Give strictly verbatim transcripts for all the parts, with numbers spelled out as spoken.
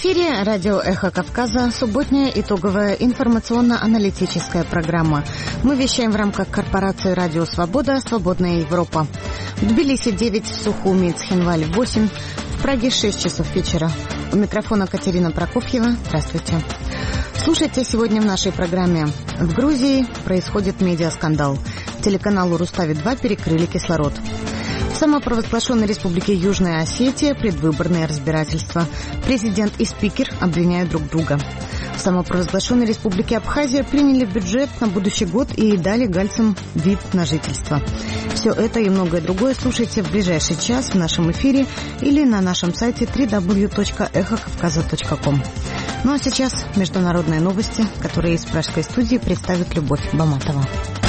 эфире радио «Эхо Кавказа», субботняя итоговая информационно-аналитическая программа. Мы вещаем в рамках корпорации «Радио Свобода», «Свободная Европа». В Тбилиси девять, в Сухуми и Цхинвале восемь, в Праге шесть часов вечера. У микрофона Катерина Прокофьева. Здравствуйте. Слушайте сегодня в нашей программе. В Грузии происходит медиаскандал. Телеканалу «Рустави-два» перекрыли кислород. В самопровозглашенной республике Южная Осетия предвыборные разбирательства. Президент и спикер обвиняют друг друга. В самопровозглашенной республике Абхазия приняли бюджет на будущий год и дали гальцам вид на жительство. Все это и многое другое слушайте в ближайший час в нашем эфире или на нашем сайте дабл ю дабл ю дабл ю точка эхо кавказа точка ком. Ну а сейчас международные новости, которые из пражской студии представит Любовь Баматова.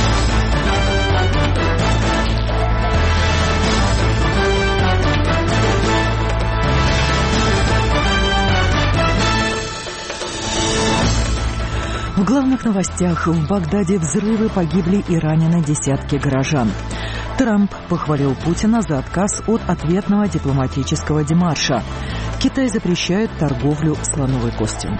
В главных новостях: в Багдаде взрывы, погибли и ранены десятки горожан. Трамп похвалил Путина за отказ от ответного дипломатического демарша. Китай запрещает торговлю слоновой костью.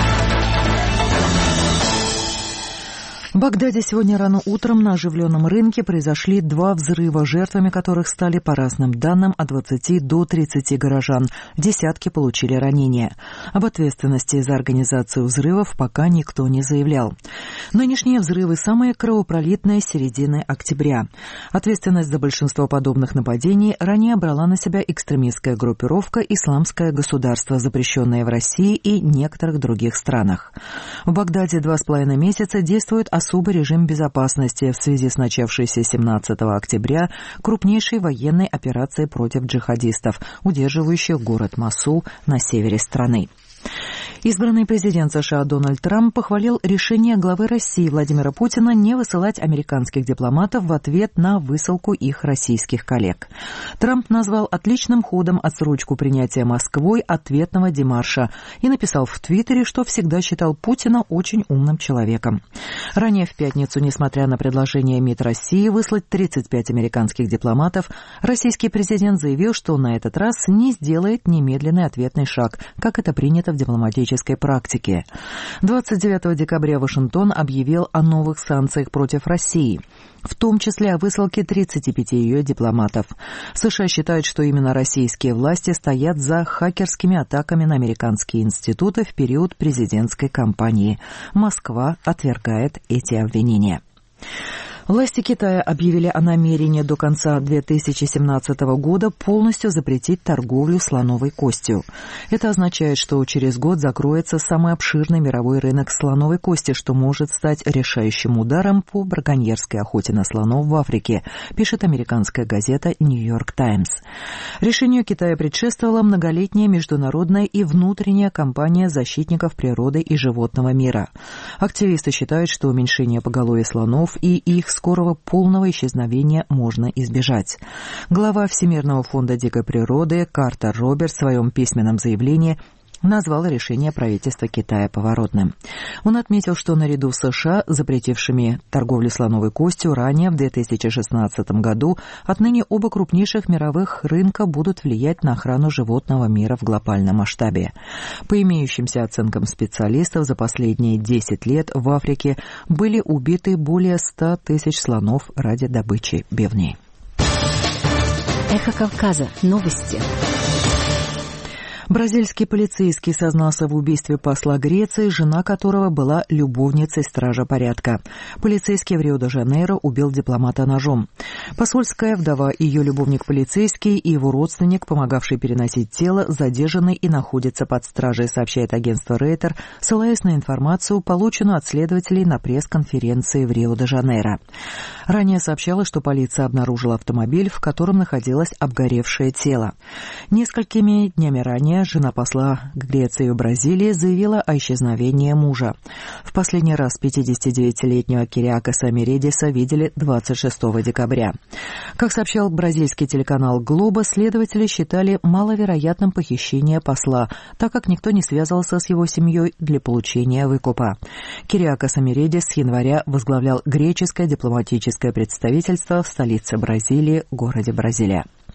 В Багдаде сегодня рано утром на оживленном рынке произошли два взрыва, жертвами которых стали, по разным данным, от двадцати до тридцати горожан. Десятки получили ранения. Об ответственности за организацию взрывов пока никто не заявлял. Нынешние взрывы самые кровопролитные с середины октября. Ответственность за большинство подобных нападений ранее брала на себя экстремистская группировка «Исламское государство», запрещенное в России и некоторых других странах. В Багдаде два с половиной месяца действует особый режим безопасности в связи с начавшейся семнадцатого октября крупнейшей военной операцией против джихадистов, удерживающих город Мосул на севере страны. Избранный президент США Дональд Трамп похвалил решение главы России Владимира Путина не высылать американских дипломатов в ответ на высылку их российских коллег. Трамп назвал отличным ходом отсрочку принятия Москвой ответного демарша и написал в Твиттере, что всегда считал Путина очень умным человеком. Ранее в пятницу, несмотря на предложение МИД России выслать тридцать пять американских дипломатов, российский президент заявил, что на этот раз не сделает немедленный ответный шаг, как это принято в дипломатической практике. двадцать девятого декабря Вашингтон объявил о новых санкциях против России, в том числе о высылке тридцати пяти ее дипломатов. США считают, что именно российские власти стоят за хакерскими атаками на американские институты в период президентской кампании. Москва отвергает эти обвинения. Власти Китая объявили о намерении до конца две тысячи семнадцатого года полностью запретить торговлю слоновой костью. Это означает, что через год закроется самый обширный мировой рынок слоновой кости, что может стать решающим ударом по браконьерской охоте на слонов в Африке, пишет американская газета «Нью-Йорк Таймс». Решению Китая предшествовала многолетняя международная и внутренняя кампания защитников природы и животного мира. Активисты считают, что уменьшение поголовья слонов и их скорого полного исчезновения можно избежать. Глава Всемирного фонда дикой природы Картер Робертс в своем письменном заявлении назвал решение правительства Китая поворотным. Он отметил, что наряду с США, запретившими торговлю слоновой костью ранее в две тысячи шестнадцатом году, отныне оба крупнейших мировых рынка будут влиять на охрану животного мира в глобальном масштабе. По имеющимся оценкам специалистов, за последние десять лет в Африке были убиты более ста тысяч слонов ради добычи бивней. Эхо Кавказа. Новости. Бразильский полицейский сознался в убийстве посла Греции, жена которого была любовницей стража порядка. Полицейский в Рио-де-Жанейро убил дипломата ножом. Посольская вдова, ее любовник-полицейский и его родственник, помогавший переносить тело, задержаны и находятся под стражей, сообщает агентство Рейтер, ссылаясь на информацию, полученную от следователей на пресс-конференции в Рио-де-Жанейро. Ранее сообщалось, что полиция обнаружила автомобиль, в котором находилось обгоревшее тело. Несколькими днями ранее жена посла Греции в Бразилии заявила о исчезновении мужа. В последний раз пятидесятидевятилетнего Кириакоса Мередиса видели двадцать шестого декабря. Как сообщал бразильский телеканал «Глобо», следователи считали маловероятным похищение посла, так как никто не связывался с его семьей для получения выкупа. Кириакос Мередис с января возглавлял греческое дипломатическое представительство в столице Бразилии, городе Бразилия.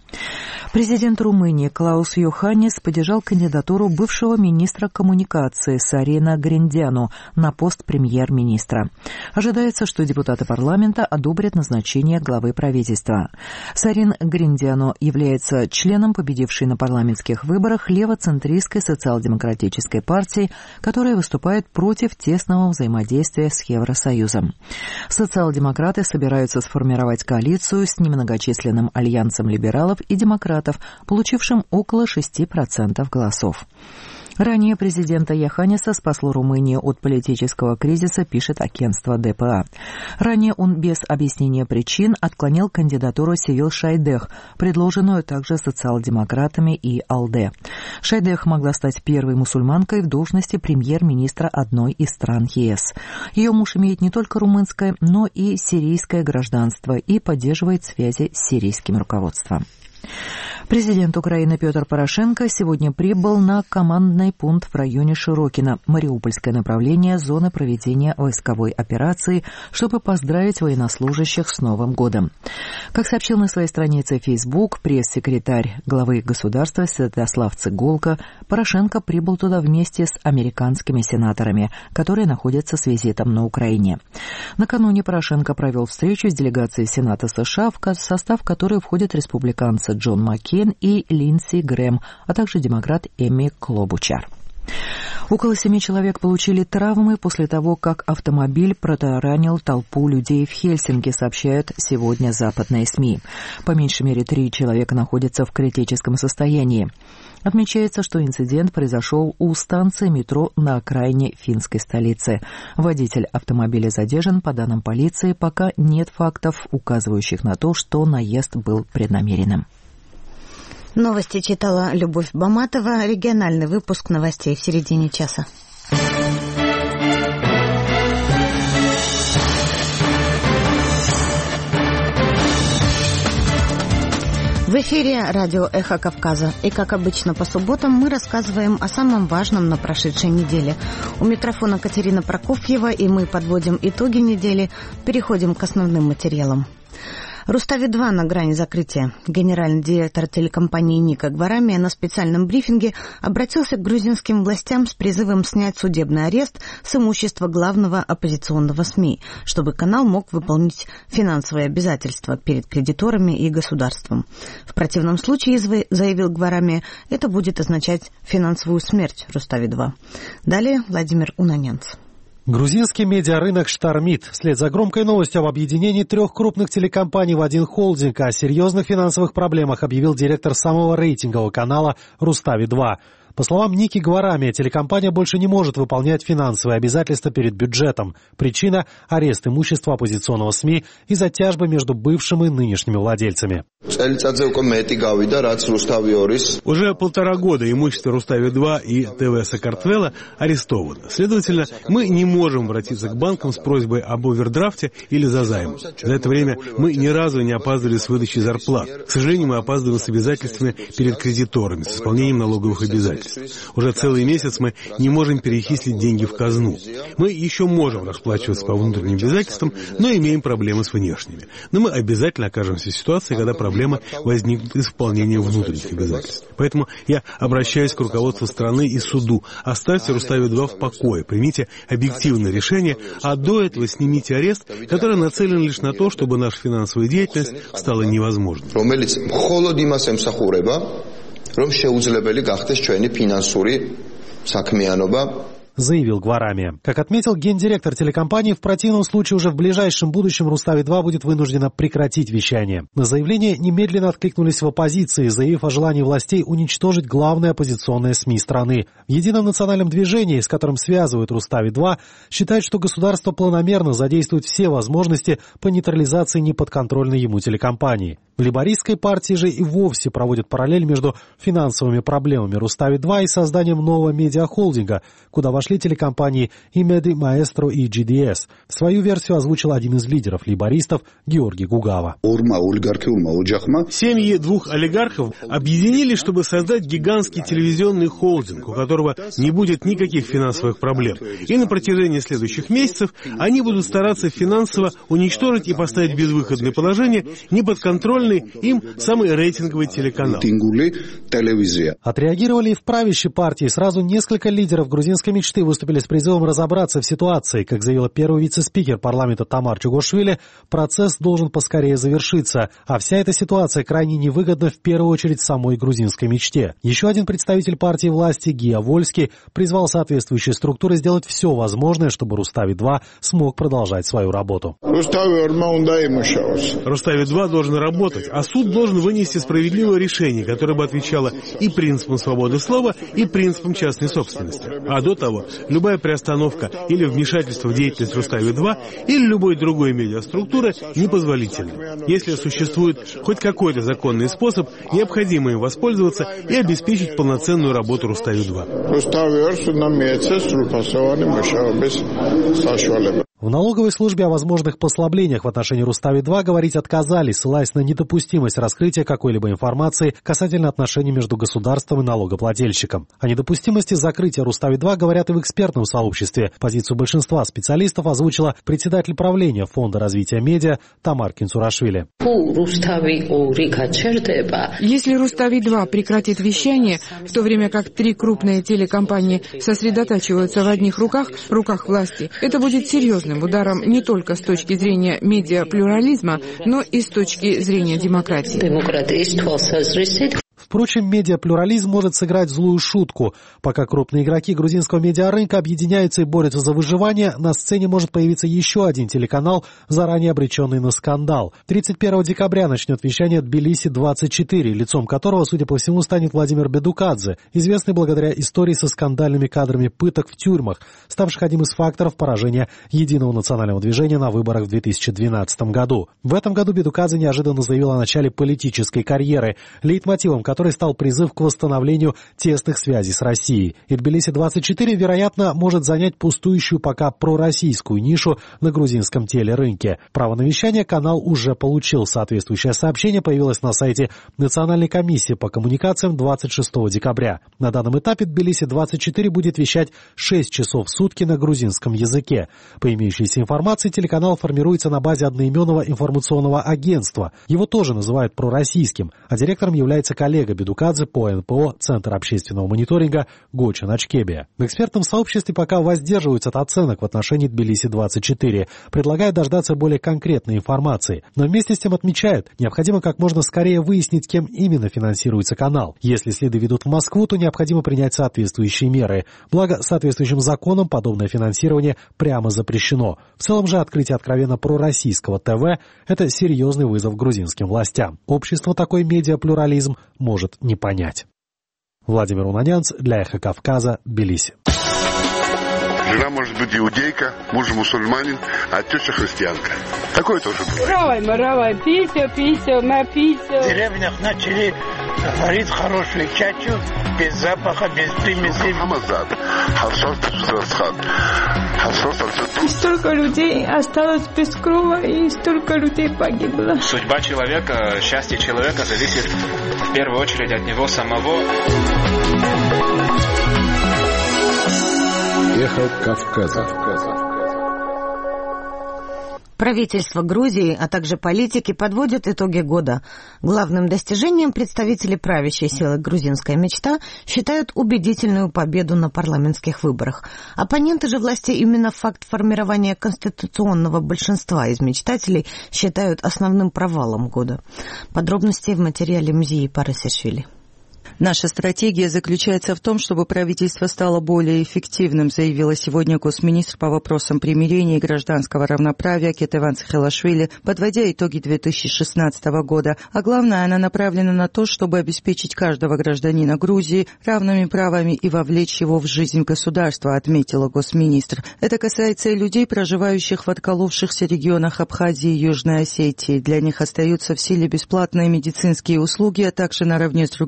Президент Румынии Клаус Йоханнис поддержал кандидатуру бывшего министра коммуникации Сарина Гриндяну на пост премьер-министра. Ожидается, что депутаты парламента одобрят назначение главы правительства. Сарин Гриндяну является членом победившей на парламентских выборах левоцентристской социал-демократической партии, которая выступает против тесного взаимодействия с Евросоюзом. Социал-демократы собираются сформировать коалицию с немногочисленным альянсом либералов и демократов, получившим около шести процентов голосов. Ранее президента Йоханниса спасло Румынию от политического кризиса, пишет агентство дэ пэ а. Ранее он без объяснения причин отклонил кандидатуру Севил Шайдех, предложенную также социал-демократами и АЛДЕ. Шайдех могла стать первой мусульманкой в должности премьер-министра одной из стран е эс. Ее муж имеет не только румынское, но и сирийское гражданство и поддерживает связи с сирийским руководством. Президент Украины Петр Порошенко сегодня прибыл на командный пункт в районе Широкино, Мариупольское направление зоны проведения войсковой операции, чтобы поздравить военнослужащих с Новым годом. Как сообщил на своей странице Facebook пресс-секретарь главы государства Святослав Цыголко, Порошенко прибыл туда вместе с американскими сенаторами, которые находятся с визитом на Украине. Накануне Порошенко провел встречу с делегацией Сената США, в состав которой входят республиканцы Джон Маккейн и Линдси Грэм, а также демократ Эми Клобучар. Около семи человек получили травмы после того, как автомобиль протаранил толпу людей в Хельсинки, сообщают сегодня западные СМИ. По меньшей мере три человека находятся в критическом состоянии. Отмечается, что инцидент произошел у станции метро на окраине финской столицы. Водитель автомобиля задержан, по данным полиции, пока нет фактов, указывающих на то, что наезд был преднамеренным. Новости читала Любовь Баматова. Региональный выпуск новостей в середине часа. В эфире радио «Эхо Кавказа». И, как обычно, по субботам мы рассказываем о самом важном на прошедшей неделе. У микрофона Катерина Прокофьева, и мы подводим итоги недели, переходим к основным материалам. Рустави-два на грани закрытия. Генеральный директор телекомпании Ника Гварамия на специальном брифинге обратился к грузинским властям с призывом снять судебный арест с имущества главного оппозиционного СМИ, чтобы канал мог выполнить финансовые обязательства перед кредиторами и государством. В противном случае, заявил Гварамия, это будет означать финансовую смерть Рустави-два. Далее Владимир Унанянц. Грузинский медиарынок штормит. Вслед за громкой новостью об объединении трех крупных телекомпаний в один холдинг о серьезных финансовых проблемах объявил директор самого рейтингового канала Рустави-два. По словам Ники Гварамия, телекомпания больше не может выполнять финансовые обязательства перед бюджетом. Причина – арест имущества оппозиционного СМИ из-за тяжбы между бывшим и нынешними владельцами. Уже полтора года имущество Рустави-два и ТВ Сакартвела арестовано. Следовательно, мы не можем обратиться к банкам с просьбой об овердрафте или за займ. За это время мы ни разу не опаздывали с выдачей зарплат. К сожалению, мы опаздываем с обязательствами перед кредиторами, с исполнением налоговых обязательств. Уже целый месяц мы не можем перечислить деньги в казну. Мы еще можем расплачиваться по внутренним обязательствам, но имеем проблемы с внешними. Но мы обязательно окажемся в ситуации, когда проблемы возникнут из выполнения внутренних обязательств. Поэтому я обращаюсь к руководству страны и суду. Оставьте Рустави-два в покое, примите объективное решение, а до этого снимите арест, который нацелен лишь на то, чтобы наша финансовая деятельность стала невозможной. Заявил Гварамия. Как отметил гендиректор телекомпании, в противном случае уже в ближайшем будущем Рустави-два будет вынуждена прекратить вещание. На заявление немедленно откликнулись в оппозиции, заявив о желании властей уничтожить главные оппозиционные СМИ страны. В Едином национальном движении, с которым связывают Рустави-два, считают, что государство планомерно задействует все возможности по нейтрализации неподконтрольной ему телекомпании. В лейбористской партии же и вовсе проводят параллель между финансовыми проблемами Рустави-два и созданием нового медиахолдинга, куда вошли произошли телекомпании Имеди, Маэстро и джи ди эс. Свою версию озвучил один из лидеров лейбористов Георгий Гугава. Семьи двух олигархов объединились, чтобы создать гигантский телевизионный холдинг, у которого не будет никаких финансовых проблем. И на протяжении следующих месяцев они будут стараться финансово уничтожить и поставить в безвыходное положение неподконтрольный им самый рейтинговый телеканал. Отреагировали и в правящей партии. Сразу несколько лидеров грузинской мечты выступили с призывом разобраться в ситуации. Как заявила первый вице-спикер парламента Тамар Чугошвили, процесс должен поскорее завершиться. А вся эта ситуация крайне невыгодна в первую очередь самой грузинской мечте. Еще один представитель партии власти Гия Вольский призвал соответствующие структуры сделать все возможное, чтобы Рустави-два смог продолжать свою работу. Рустави-два должен работать, а суд должен вынести справедливое решение, которое бы отвечало и принципам свободы слова, и принципам частной собственности. А до того, любая приостановка или вмешательство в деятельность Рустави-два или любой другой медиаструктуры непозволительно. Если существует хоть какой-то законный способ, необходимо им воспользоваться и обеспечить полноценную работу Рустави-два. В налоговой службе о возможных послаблениях в отношении Рустави-два говорить отказались, ссылаясь на недопустимость раскрытия какой-либо информации касательно отношений между государством и налогоплательщиком. О недопустимости закрытия Рустави-два говорят и в экспертном сообществе. Позицию большинства специалистов озвучила председатель правления Фонда развития медиа Тамар Кинцурашвили. Если Рустави-два прекратит вещание, в то время как три крупные телекомпании сосредотачиваются в одних руках, руках власти, это будет серьезным ударом не только с точки зрения медиаплюрализма, но и с точки зрения демократии. Впрочем, медиаплюрализм может сыграть злую шутку. Пока крупные игроки грузинского медиарынка объединяются и борются за выживание, на сцене может появиться еще один телеканал, заранее обреченный на скандал. тридцать первого декабря начнет вещание Тбилиси двадцать четыре, лицом которого, судя по всему, станет Владимир Бедукадзе, известный благодаря истории со скандальными кадрами пыток в тюрьмах, ставших одним из факторов поражения Единого национального движения на выборах в две тысячи двенадцатом году. В этом году Бедукадзе неожиданно заявил о начале политической карьеры, лейтмотивом которой который стал призыв к восстановлению тесных связей с Россией. И Тбилиси двадцать четыре, вероятно, может занять пустующую пока пророссийскую нишу на грузинском телерынке. Право на вещание канал уже получил. Соответствующее сообщение появилось на сайте Национальной комиссии по коммуникациям двадцать шестого декабря. На данном этапе Тбилиси двадцать четыре будет вещать шесть часов в сутки на грузинском языке. По имеющейся информации, телеканал формируется на базе одноименного информационного агентства. Его тоже называют пророссийским, а директором является коллега Бедукадзе по эн пэ о Центр общественного мониторинга Гоча Начкебия. В экспертном сообществе пока воздерживаются от оценок в отношении Тбилиси двадцать четыре, предлагая дождаться более конкретной информации. Но вместе с тем отмечают, необходимо как можно скорее выяснить, кем именно финансируется канал. Если следы ведут в Москву, то необходимо принять соответствующие меры. Благо, соответствующим законом подобное финансирование прямо запрещено. В целом же открытие откровенно пророссийского ТВ – это серьезный вызов грузинским властям. Общество такой медиаплюрализм может не понять. Владимир Унанянц для Эхо Кавказа, Тбилиси. Жена может быть иудейка, муж мусульманин, а теща христианка. Такое тоже бывает. Равай, маравай, пися, пися, напися. В деревнях начали варить хорошую чачу, без запаха, без примесей. Хамазад, Хавсос Тусрасхан. И столько людей осталось без крова, и столько людей погибло. Судьба человека, счастье человека зависит в первую очередь от него самого. Эхо Кавказа. Правительство Грузии, а также политики подводят итоги года. Главным достижением представители правящей силы «Грузинская мечта» считают убедительную победу на парламентских выборах. Оппоненты же власти именно факт формирования конституционного большинства из мечтателей считают основным провалом года. Подробности в материале Мзии Парасишвили. Наша стратегия заключается в том, чтобы правительство стало более эффективным, заявила сегодня госминистр по вопросам примирения и гражданского равноправия Кетеван Цхелашвили, подводя итоги две тысячи шестнадцатого года. А главное, она направлена на то, чтобы обеспечить каждого гражданина Грузии равными правами и вовлечь его в жизнь государства, отметила госминистр. Это касается и людей, проживающих в отколовшихся регионах Абхазии и Южной Осетии. Для них остаются в силе бесплатные медицинские услуги, а также наравне с другими гражданами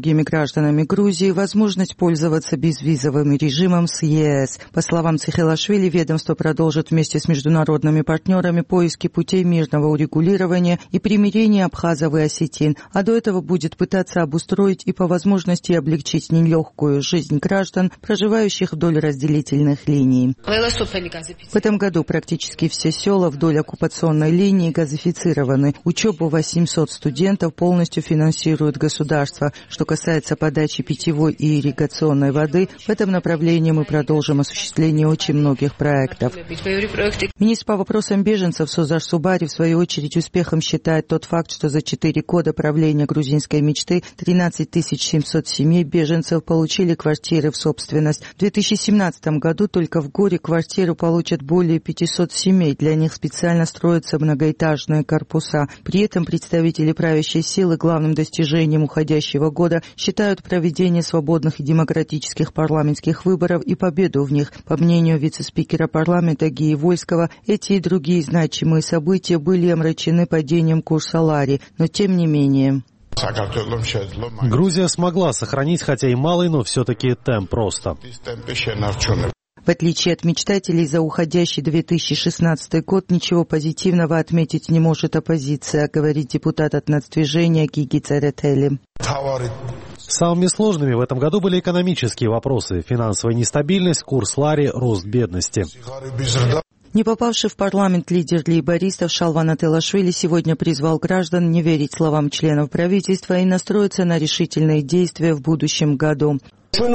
гражданами Грузии возможность пользоваться безвизовым режимом с ЕС. По словам Цихелашвили, ведомство продолжит вместе с международными партнерами поиски путей мирного урегулирования и примирения абхазов и осетин, а до этого будет пытаться обустроить и по возможности облегчить нелегкую жизнь граждан, проживающих вдоль разделительных линий. В этом году практически все села вдоль оккупационной линии газифицированы. Учебу восемьсот студентов полностью финансирует государство. Что касается подачи питьевой и ирригационной воды, в этом направлении мы продолжим осуществление очень многих проектов. Министр по вопросам беженцев Созаш Субари в свою очередь успехом считает тот факт, что за четыре года правления грузинской мечты тринадцать тысяч семьсот семей беженцев получили квартиры в собственность. В две тысячи семнадцатом году только в Горе квартиру получат более пятисот семей. Для них специально строятся многоэтажные корпуса. При этом представители правящей силы главным достижением уходящего года считают проведение свободных и демократических парламентских выборов и победу в них. По мнению вице-спикера парламента Гии Вольского, эти и другие значимые события были омрачены падением курса лари, но тем не менее. Грузия смогла сохранить, хотя и малый, но все-таки темп роста. В отличие от мечтателей, за уходящий две тысячи шестнадцатый год ничего позитивного отметить не может оппозиция, говорит депутат от нацдвижения Гиги Церетели. Самыми сложными в этом году были экономические вопросы: финансовая нестабильность, курс лари, рост бедности. Не попавший в парламент лидер лейбористов Шалван Ателашвили сегодня призвал граждан не верить словам членов правительства и настроиться на решительные действия в будущем году. Мы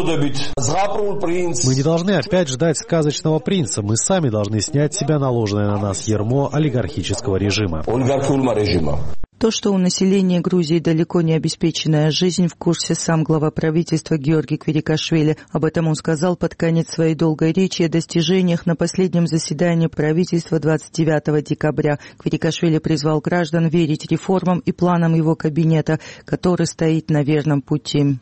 не должны опять ждать сказочного принца. Мы сами должны снять с себя наложенное на нас ярмо олигархического режима. То, что у населения Грузии далеко не обеспеченная жизнь, в курсе сам глава правительства Георгий Квирикашвили. Об этом он сказал под конец своей долгой речи о достижениях на последнем заседании правительства двадцать девятого декабря. Квирикашвили призвал граждан верить реформам и планам его кабинета, который стоит на верном пути.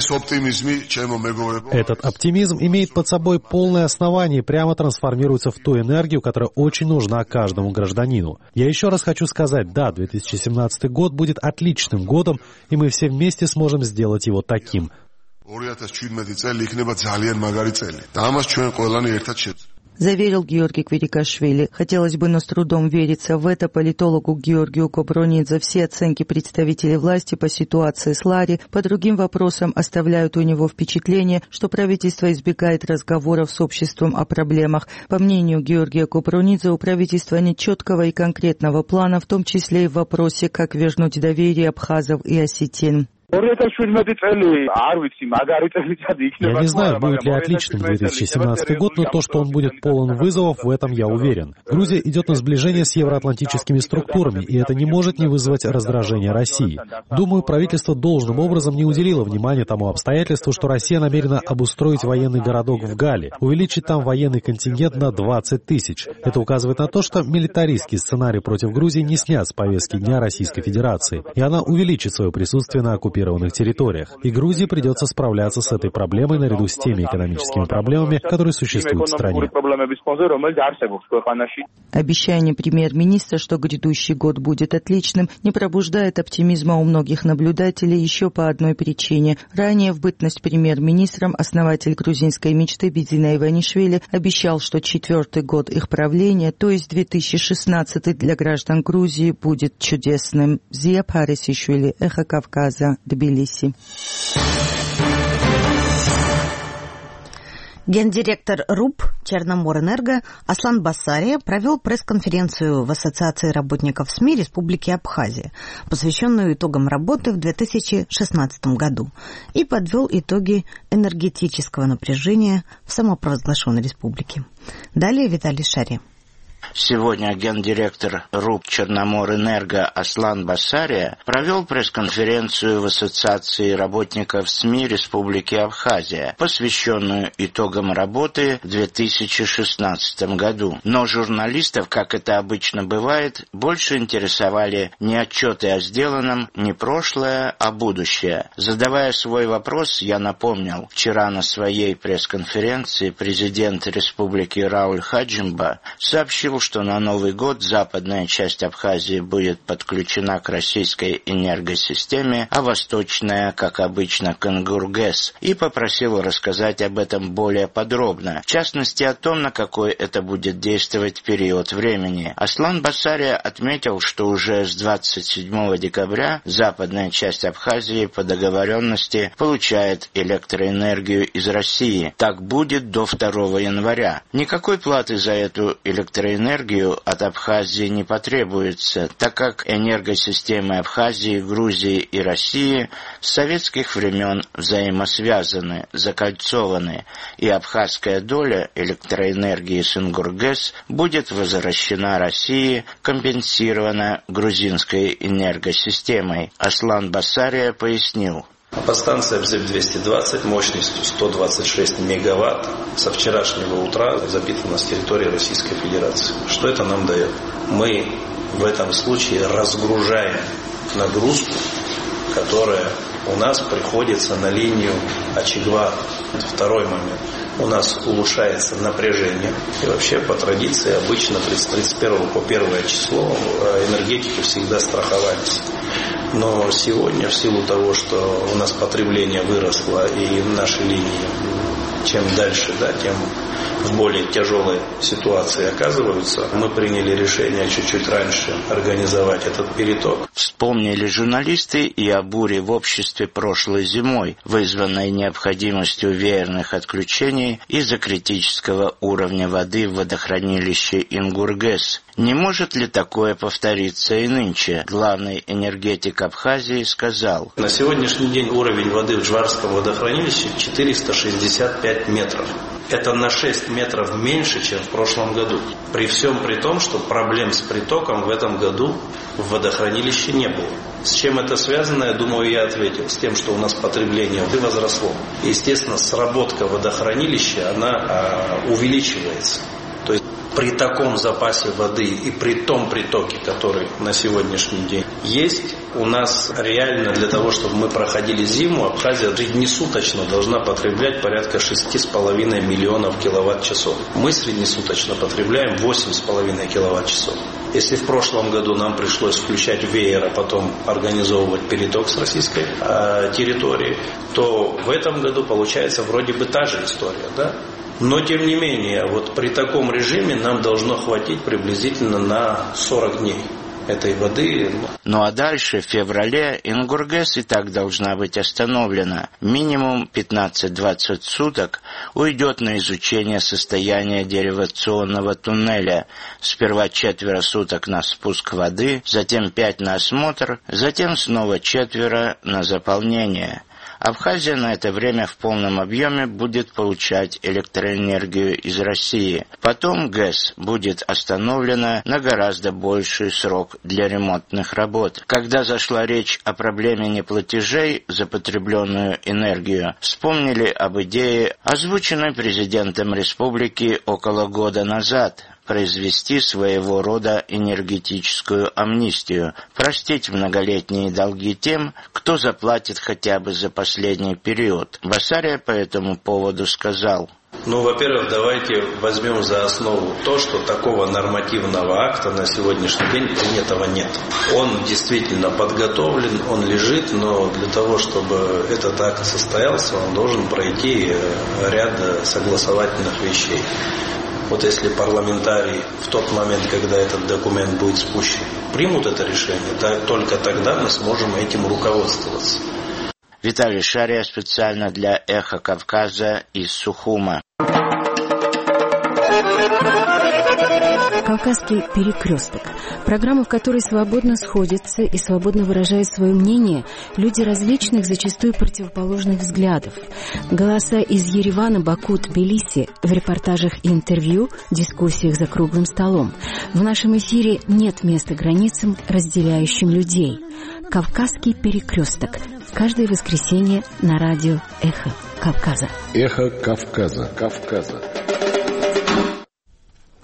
Этот оптимизм имеет под собой полное основание и прямо трансформируется в ту энергию, которая очень нужна каждому гражданину. Я еще раз хочу сказать, да, две тысячи семнадцатый год будет отличным годом, и мы все вместе сможем сделать его таким. Заверил Георгий Квирикашвили. Хотелось бы, но с трудом верится в это политологу Георгию Кобронидзе. Все оценки представителей власти по ситуации с лари по другим вопросам оставляют у него впечатление, что правительство избегает разговоров с обществом о проблемах. По мнению Георгия Кобронидзе, у правительства нет четкого и конкретного плана, в том числе и в вопросе, как вернуть доверие абхазов и осетин. Я не знаю, будет ли отличным две тысячи семнадцатый год, но то, что он будет полон вызовов, в этом я уверен. Грузия идет на сближение с евроатлантическими структурами, и это не может не вызвать раздражения России. Думаю, правительство должным образом не уделило внимания тому обстоятельству, что Россия намерена обустроить военный городок в Гале, увеличить там военный контингент на двадцать тысяч. Это указывает на то, что милитаристский сценарий против Грузии не снят с повестки дня Российской Федерации, и она увеличит свое присутствие на оккупированных территориях. И Грузии придется справляться с этой проблемой наряду с теми экономическими проблемами, которые существуют в стране. Обещание премьер-министра, что грядущий год будет отличным, не пробуждает оптимизма у многих наблюдателей еще по одной причине. Ранее в бытность премьер-министром основатель грузинской мечты Бидзина Иванишвили обещал, что четвертый год их правления, то есть две тысячи шестнадцатый для граждан Грузии, будет чудесным. Зия Парисишвили, Эхо Кавказа, Тбилиси. Гендиректор РУП Черноморэнерго Аслан Басария провел пресс-конференцию в Ассоциации работников СМИ Республики Абхазия, посвященную итогам работы в две тысячи шестнадцатом году, и подвел итоги энергетического напряжения в самопровозглашенной республике. Далее Виталий Шари. Сегодня гендиректор РУП Черноморэнерго Аслан Басария провел пресс-конференцию в Ассоциации работников СМИ Республики Абхазия, посвященную итогам работы в две тысячи шестнадцатом году. Но журналистов, как это обычно бывает, больше интересовали не отчеты о сделанном, не прошлое, а будущее. Задавая свой вопрос, я напомнил, вчера на своей пресс-конференции президент Республики Рауль Хаджимба сообщил заявил, что на Новый год западная часть Абхазии будет подключена к российской энергосистеме, а восточная, как обычно, к Ингургэс, и попросил рассказать об этом более подробно, в частности о том, на какой это будет действовать период времени. Аслан Басария отметил, что уже с двадцать седьмого декабря западная часть Абхазии по договоренности получает электроэнергию из России. Так будет до второго января. Никакой платы за эту электроэнергию от Абхазии не потребуется, так как энергосистемы Абхазии, Грузии и России с советских времен взаимосвязаны, закольцованы, и абхазская доля электроэнергии с Ингургэс будет возвращена России, компенсирована грузинской энергосистемой. Аслан Басария пояснил. Подстанция БЗЭП двести двадцать мощностью сто двадцать шесть мегаватт со вчерашнего утра запитана с территории Российской Федерации. Что это нам дает? Мы в этом случае разгружаем нагрузку, которая у нас приходится на линию Очегвар. Второй момент. У нас улучшается напряжение. И вообще по традиции обычно с тридцать первого по первое число энергетики всегда страховались. Но сегодня в силу того, что у нас потребление выросло и наши линии чем дальше, да, тем в более тяжелой ситуации оказываются, мы приняли решение чуть-чуть раньше организовать этот переток. Вспомнили журналисты и о буре в обществе прошлой зимой, вызванной необходимостью веерных отключений из-за критического уровня воды в водохранилище Ингургэс. Не может ли такое повториться и нынче? Главный энергетик Абхазии сказал. На сегодняшний день уровень воды в Джварском водохранилище четыреста шестьдесят пять метров. Это на шесть метров меньше, чем в прошлом году. При всем при том, что проблем с притоком в этом году в водохранилище не было. С чем это связано, я думаю, я ответил. С тем, что у нас потребление воды возросло. Естественно, сработка водохранилища, она а, увеличивается. То есть при таком запасе воды и при том притоке, который на сегодняшний день есть, у нас реально для того, чтобы мы проходили зиму, Абхазия среднесуточно должна потреблять порядка шесть с половиной миллионов киловатт-часов. Мы среднесуточно потребляем восемь с половиной киловатт-часов. Если в прошлом году нам пришлось включать веер, а потом организовывать переток с российской э, территории, то в этом году получается вроде бы та же история, да? Но, тем не менее, вот при таком режиме нам должно хватить приблизительно на сорок дней этой воды. Ну а дальше, в феврале, Ингургэс и так должна быть остановлена. Минимум пятнадцать-двадцать суток уйдет на изучение состояния деривационного туннеля. Сперва четверо суток на спуск воды, затем пять на осмотр, затем снова четверо на заполнение. Абхазия на это время в полном объеме будет получать электроэнергию из России. Потом ГЭС будет остановлена на гораздо больший срок для ремонтных работ. Когда зашла речь о проблеме неплатежей за потребленную энергию, вспомнили об идее, озвученной президентом республики около года назад, произвести своего рода энергетическую амнистию, простить многолетние долги тем, кто заплатит хотя бы за последний период. Басария по этому поводу сказал. Ну, во-первых, давайте возьмем за основу то, что такого нормативного акта на сегодняшний день принятого нет. Он действительно подготовлен, он лежит, но для того, чтобы этот акт состоялся, он должен пройти ряд согласовательных вещей. Вот если парламентарии в тот момент, когда этот документ будет спущен, примут это решение, то только тогда мы сможем этим руководствоваться. Виталий Шария специально для «Эхо Кавказа» из Сухума. «Кавказский перекресток» – программа, в которой свободно сходятся и свободно выражают свое мнение люди различных, зачастую противоположных взглядов. Голоса из Еревана, Баку, Тбилиси в репортажах и интервью, дискуссиях за круглым столом. В нашем эфире нет места границам, разделяющим людей. «Кавказский перекресток» – каждое воскресенье на радио «Эхо Кавказа». «Эхо Кавказа». Кавказа.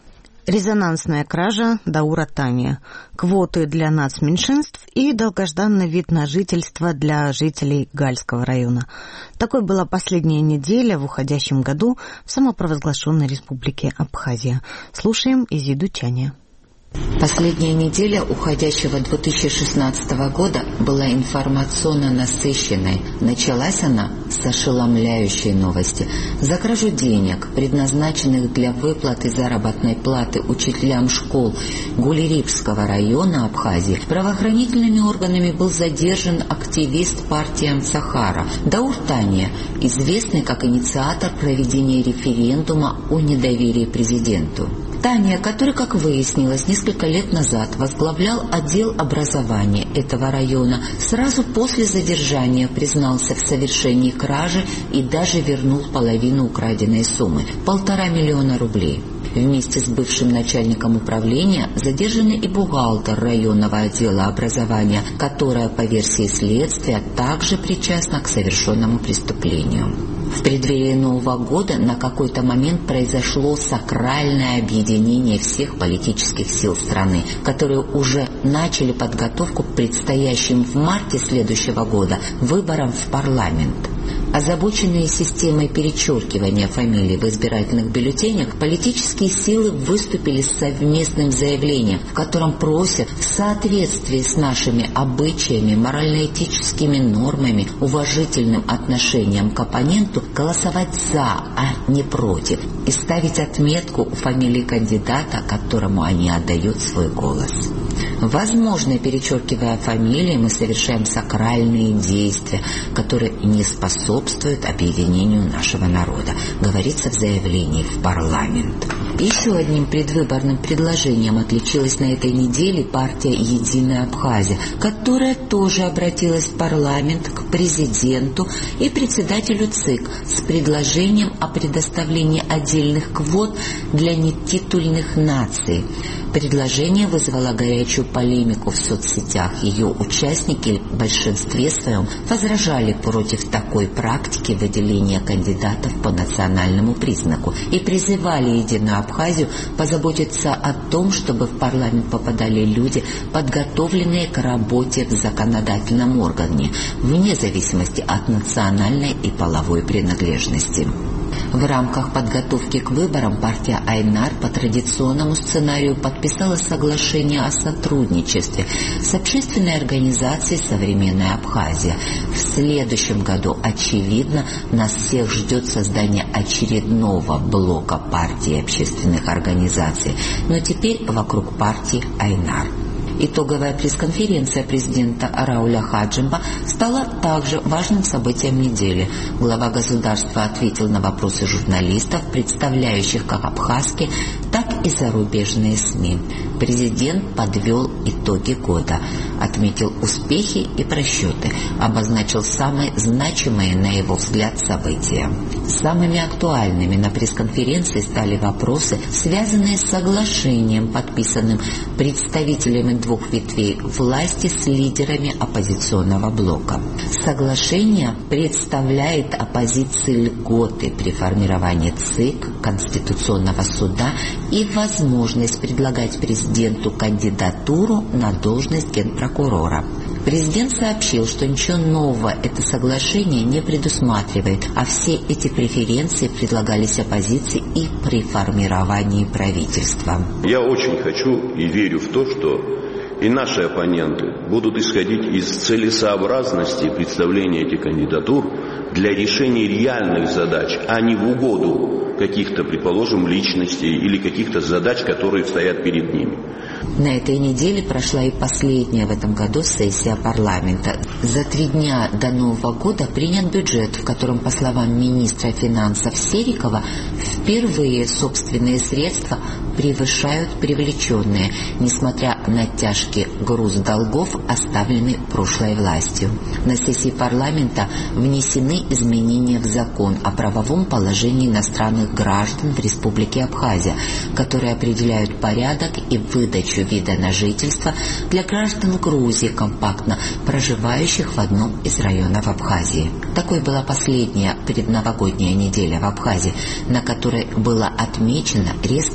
Резонансная кража Даура Тания, квоты для нацменьшинств и долгожданный вид на жительство для жителей Гальского района. Такой была последняя неделя в уходящем году в самопровозглашенной республике Абхазия. Слушаем Изиду Тяня. Последняя неделя уходящего две тысячи шестнадцатого года была информационно насыщенной. Началась она с ошеломляющей новости. За кражу денег, предназначенных для выплаты заработной платы учителям школ Гулерибского района Абхазии, правоохранительными органами был задержан активист партии Амсахара Даур Тания, известный как инициатор проведения референдума о недоверии президенту. Тания, который, как выяснилось, несколько лет назад возглавлял отдел образования этого района, сразу после задержания признался в совершении кражи и даже вернул половину украденной суммы – полтора миллиона рублей. Вместе с бывшим начальником управления задержаны и бухгалтер районного отдела образования, которая, по версии следствия, также причастна к совершенному преступлению. В преддверии Нового года на какой-то момент произошло сакральное объединение всех политических сил страны, которые уже начали подготовку к предстоящим в марте следующего года выборам в парламент. Озабоченные системой перечеркивания фамилий в избирательных бюллетенях, политические силы выступили с совместным заявлением, в котором просят в соответствии с нашими обычаями, морально-этическими нормами, уважительным отношением к оппоненту голосовать «за», а не «против», и ставить отметку у фамилии кандидата, которому они отдают свой голос. Возможно, перечеркивая фамилии, мы совершаем сакральные действия, которые не способствуют объединению нашего народа, говорится в заявлении в парламент. Еще одним предвыборным предложением отличилась на этой неделе партия «Единая Абхазия», которая тоже обратилась в парламент к президенту и председателю ЦИК с предложением о предоставлении отдельных квот для нетитульных наций. Предложение вызвало горячую полемику в соцсетях. Ее участники в большинстве своем возражали против такой практики выделения кандидатов по национальному признаку и призывали Единую Абхазию позаботиться о том, чтобы в парламент попадали люди, подготовленные к работе в законодательном органе, вне зависимости от национальной и половой принадлежности. В рамках подготовки к выборам партия Айнар по традиционному сценарию подписала соглашение о сотрудничестве с общественной организацией «Современная Абхазия». В следующем году, очевидно, нас всех ждет создание очередного блока партий и общественных организаций, но теперь вокруг партии Айнар. Итоговая пресс-конференция президента Рауля Хаджимба стала также важным событием недели. Глава государства ответил на вопросы журналистов, представляющих как абхазские, так и зарубежные СМИ. Президент подвел итоги года, отметил успехи и просчеты, обозначил самые значимые, на его взгляд, события. Самыми актуальными на пресс-конференции стали вопросы, связанные с соглашением, подписанным представителями двух ветвей власти с лидерами оппозиционного блока. Соглашение представляет оппозиции льготы при формировании ЦИК, Конституционного суда и возможность предлагать президенту кандидатуру на должность генпрокурора. Президент сообщил, что ничего нового это соглашение не предусматривает, а все эти преференции предлагались оппозиции и при формировании правительства. Я очень хочу и верю в то, что и наши оппоненты будут исходить из целесообразности представления этих кандидатур для решения реальных задач, а не в угоду каких-то, предположим, личностей или каких-то задач, которые стоят перед ними. На этой неделе прошла и последняя в этом году сессия парламента. За три дня до Нового года принят бюджет, в котором, по словам министра финансов Серикова, впервые собственные средства превышают привлеченные, несмотря на тяжкий груз долгов, оставленный прошлой властью. На сессии парламента внесены изменения в закон о правовом положении иностранных граждан в Республике Абхазия, которые определяют порядок и выдачу вида на жительство для граждан Грузии, компактно проживающих в одном из районов Абхазии. Такой была последняя предновогодняя неделя в Абхазии, на которой было отмечено резкое потепление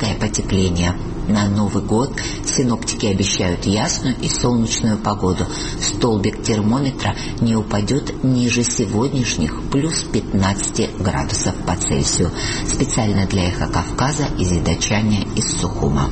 потепления. На Новый год синоптики обещают ясную и солнечную погоду. Столбик термометра не упадет ниже сегодняшних плюс пятнадцать градусов по Цельсию. Специально для «Эхо Кавказа» из Идачания из Сухума.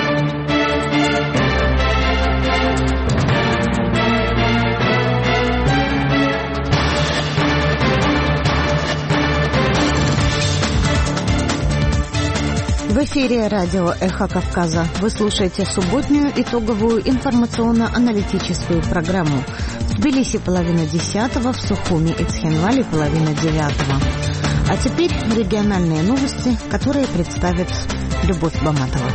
В эфире радио «Эхо Кавказа». Вы слушаете субботнюю итоговую информационно-аналитическую программу. В Тбилиси половина десятого, в Сухуми и Цхинвале половина девятого. А теперь региональные новости, которые представит Любовь Баматова.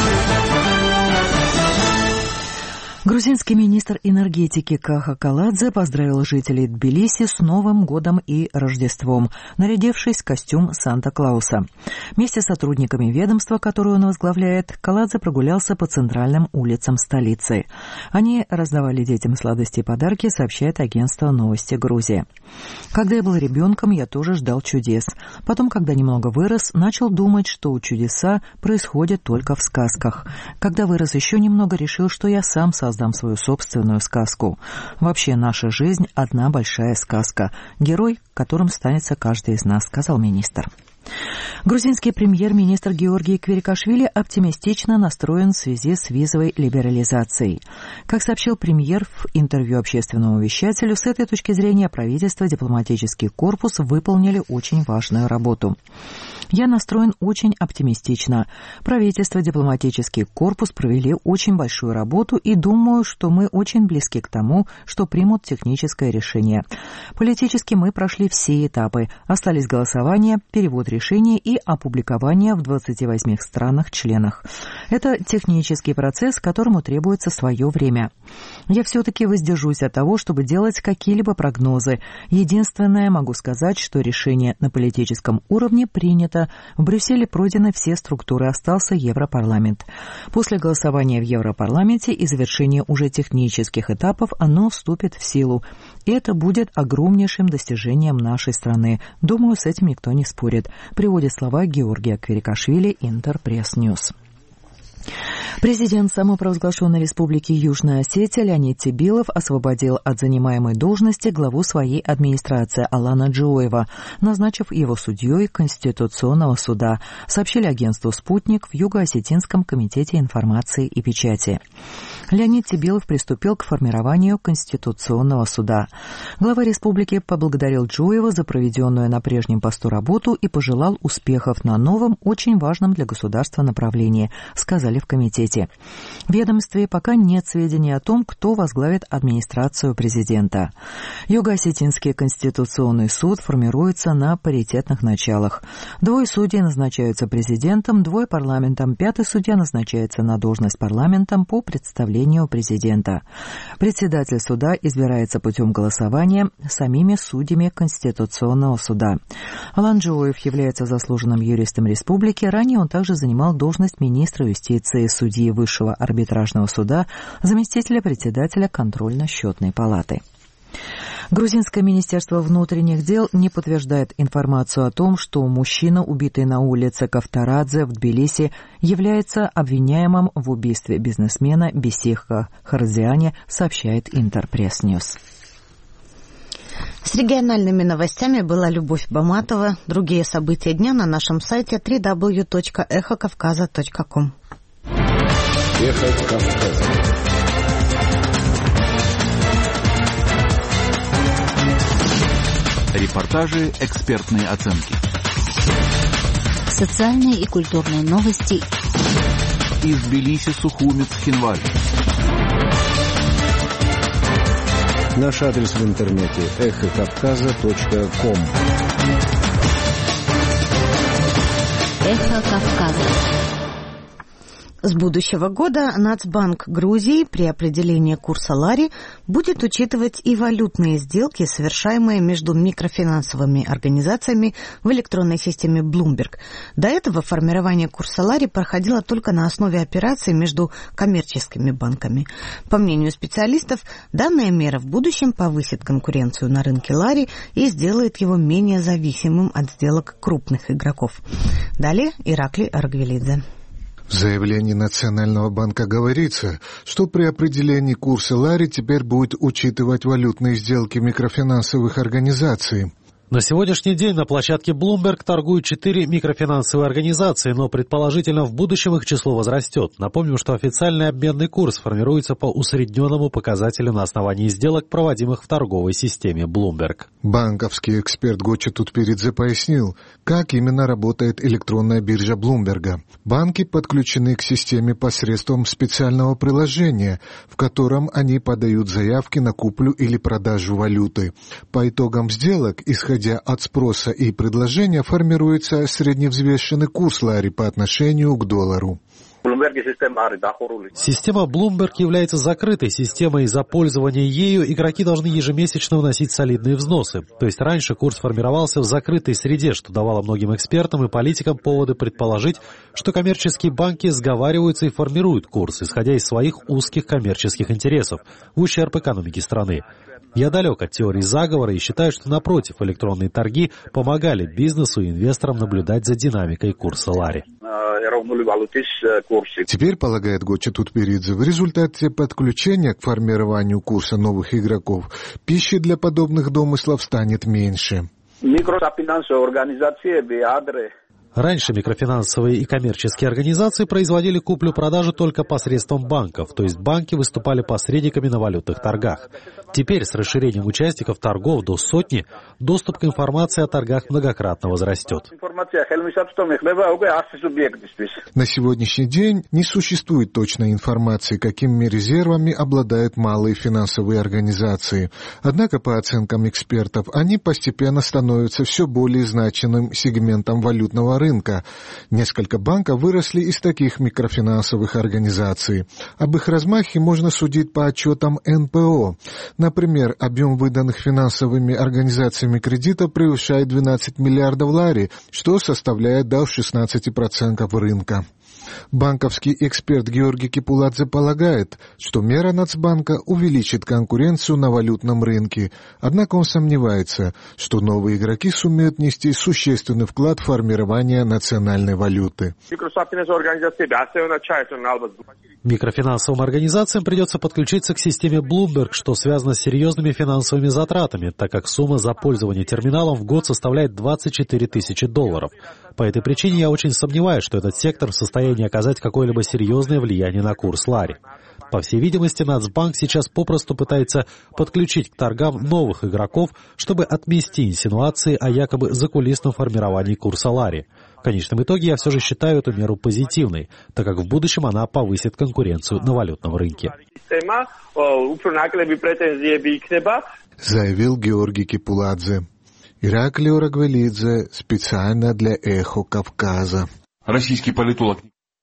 Грузинский министр энергетики Каха Каладзе поздравил жителей Тбилиси с Новым годом и Рождеством, нарядившись в костюм Санта-Клауса. Вместе с сотрудниками ведомства, которое он возглавляет, Каладзе прогулялся по центральным улицам столицы. Они раздавали детям сладости и подарки, сообщает агентство «Новости Грузии». «Когда я был ребенком, я тоже ждал чудес. Потом, когда немного вырос, начал думать, что чудеса происходят только в сказках. Когда вырос еще немного, решил, что я сам создам свою собственную сказку. Вообще, наша жизнь – одна большая сказка. Герой, которым станется каждый из нас», – сказал министр. Грузинский премьер-министр Георгий Кверикашвили оптимистично настроен в связи с визовой либерализацией. Как сообщил премьер в интервью общественному вещателю, с этой точки зрения правительство и дипломатический корпус выполнили очень важную работу. «Я настроен очень оптимистично. Правительство и дипломатический корпус провели очень большую работу и думаю, что мы очень близки к тому, что примут техническое решение. Политически мы прошли все этапы. Остались голосование, перевод решения и опубликование в двадцати восьми странах-членах. Это технический процесс, которому требуется свое время. Я все-таки воздержусь от того, чтобы делать какие-либо прогнозы. Единственное, могу сказать, что решение на политическом уровне принято. В Брюсселе пройдены все структуры, остался Европарламент. После голосования в Европарламенте и завершения уже технических этапов оно вступит в силу. И это будет огромнейшим достижением нашей страны. Думаю, с этим никто не спорит», приводит слова Георгия Кверикашвили Интерпресс-Ньюс. Президент самопровозглашенной республики Южная Осетия Леонид Тибилов освободил от занимаемой должности главу своей администрации Алана Джоева, назначив его судьей Конституционного суда, сообщили агентству «Спутник» в Юго-Осетинском комитете информации и печати. Леонид Тибилов приступил к формированию Конституционного суда. Глава республики поблагодарил Джоева за проведенную на прежнем посту работу и пожелал успехов на новом, очень важном для государства направлении, сказали в комитете. В ведомстве пока нет сведений о том, кто возглавит администрацию президента. Юго-Осетинский конституционный суд формируется на паритетных началах. Двое судей назначаются президентом, двое парламентом, пятый судья назначается на должность парламентом по представлению президента. Председатель суда избирается путем голосования самими судьями Конституционного суда. Алан Джоев является заслуженным юристом республики. Ранее он также занимал должность министра юстиции, судьи Высшего арбитражного суда, заместителя председателя контрольно-счетной палаты. Грузинское министерство внутренних дел не подтверждает информацию о том, что мужчина, убитый на улице Кавторадзе в Тбилиси, является обвиняемым в убийстве бизнесмена Бесиха Хардзиане, сообщает Интерпресс-Ньюс. С региональными новостями была Любовь Баматова. Другие события дня на нашем сайте дабл ю дабл ю дабл ю точка эхо кавказа точка ком. Эхо Кавказа. Репортажи, экспертные оценки. Социальные и культурные новости. Из Тбилиси, Сухуми, Цхинваль. Наш адрес в интернете эхо кавказа точка ком. Эхо Кавказа. С будущего года Нацбанк Грузии при определении курса лари будет учитывать и валютные сделки, совершаемые между микрофинансовыми организациями в электронной системе Bloomberg. До этого формирование курса лари проходило только на основе операций между коммерческими банками. По мнению специалистов, данная мера в будущем повысит конкуренцию на рынке лари и сделает его менее зависимым от сделок крупных игроков. Далее Ираклий Аргвелидзе. В заявлении Национального банка говорится, что при определении курса лари теперь будет учитывать валютные сделки микрофинансовых организаций. На сегодняшний день на площадке Bloomberg торгуют четыре микрофинансовые организации, но предположительно в будущем их число возрастет. Напомним, что официальный обменный курс формируется по усредненному показателю на основании сделок, проводимых в торговой системе Bloomberg. Банковский эксперт Гоча Тутберидзе пояснил, как именно работает электронная биржа Bloomberg. Банки подключены к системе посредством специального приложения, в котором они подают заявки на куплю или продажу валюты. По итогам сделок, исходя от спроса и предложения, формируется средневзвешенный курс лари по отношению к доллару. Система Bloomberg является закрытой системой, и за пользование ею игроки должны ежемесячно вносить солидные взносы. То есть раньше курс формировался в закрытой среде, что давало многим экспертам и политикам поводы предположить, что коммерческие банки сговариваются и формируют курс, исходя из своих узких коммерческих интересов, в ущерб экономике страны. Я далек от теории заговора и считаю, что, напротив, электронные торги помогали бизнесу и инвесторам наблюдать за динамикой курса лари. Теперь, полагает Гоча Тутберидзе, в результате подключения к формированию курса новых игроков пищи для подобных домыслов станет меньше. Раньше микрофинансовые и коммерческие организации производили куплю-продажу только посредством банков, то есть банки выступали посредниками на валютных торгах. Теперь с расширением участников торгов до сотни доступ к информации о торгах многократно возрастет. На сегодняшний день не существует точной информации, какими резервами обладают малые финансовые организации. Однако, по оценкам экспертов, они постепенно становятся все более значимым сегментом валютного рынка. Несколько банков выросли из таких микрофинансовых организаций. Об их размахе можно судить по отчетам эн пэ о. Например, объем выданных финансовыми организациями кредитов превышает двенадцать миллиардов лари, что составляет до шестнадцать процентов рынка. Банковский эксперт Георгий Кипуладзе полагает, что мера Нацбанка увеличит конкуренцию на валютном рынке, однако он сомневается, что новые игроки сумеют нести существенный вклад в формирование национальной валюты. Микрофинансовым организациям придется подключиться к системе Bloomberg, что связано с серьезными финансовыми затратами, так как сумма за пользование терминалом в год составляет двадцать четыре тысячи долларов. По этой причине я очень сомневаюсь, что этот сектор в состоянии оказать какое-либо серьезное влияние на курс лари. По всей видимости, Нацбанк сейчас попросту пытается подключить к торгам новых игроков, чтобы отмести инсинуации о якобы закулисном формировании курса лари. В конечном итоге я все же считаю эту меру позитивной, так как в будущем она повысит конкуренцию на валютном рынке. Заявил Георгий Кипуладзе. Ираклий Орагвелидзе специально для «Эхо Кавказа». Российский политолог.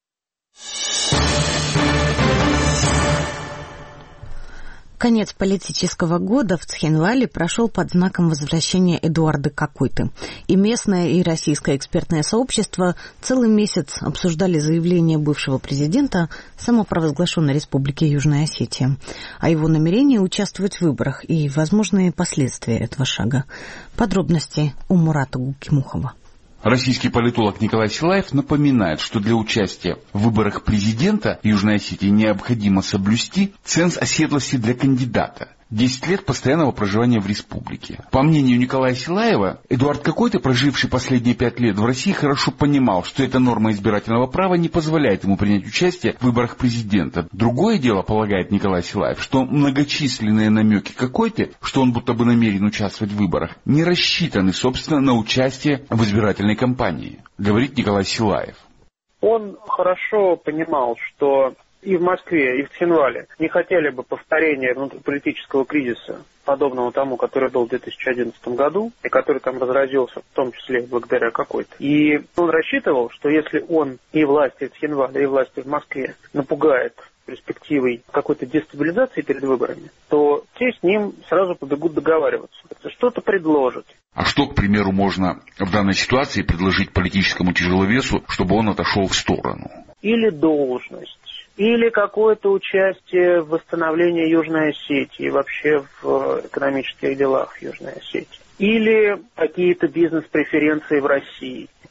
Конец политического года в Цхинвале прошел под знаком возвращения Эдуарда Какойты. И местное, и российское экспертное сообщество целый месяц обсуждали заявление бывшего президента самопровозглашенной республики Южная Осетия о его намерении участвовать в выборах и возможные последствия этого шага. Подробности у Мурата Гукимухова. Российский политолог Николай Силаев напоминает, что для участия в выборах президента Южной Осетии необходимо соблюсти ценз оседлости для кандидата. десять лет постоянного проживания в республике. По мнению Николая Силаева, Эдуард Какойты, проживший последние пять лет в России, хорошо понимал, что эта норма избирательного права не позволяет ему принять участие в выборах президента. Другое дело, полагает Николай Силаев, что многочисленные намеки Какойты, что он будто бы намерен участвовать в выборах, не рассчитаны, собственно, на участие в избирательной кампании, говорит Николай Силаев. Он хорошо понимал, что и в Москве, и в Цхинвале не хотели бы повторения внутриполитического кризиса, подобного тому, который был в две тысячи одиннадцатом году, и который там разразился, в том числе благодаря Какойте. И он рассчитывал, что если он и власти Цхинваля, и власти в Москве напугает перспективой какой-то дестабилизации перед выборами, то те с ним сразу побегут договариваться, что-то предложат. А что, к примеру, можно в данной ситуации предложить политическому тяжеловесу, чтобы он отошел в сторону? Или должность. Или какое-то участие в восстановлении Южной Осетии и вообще в экономических делах Южной Осетии. Или какие-то бизнес-преференции в России.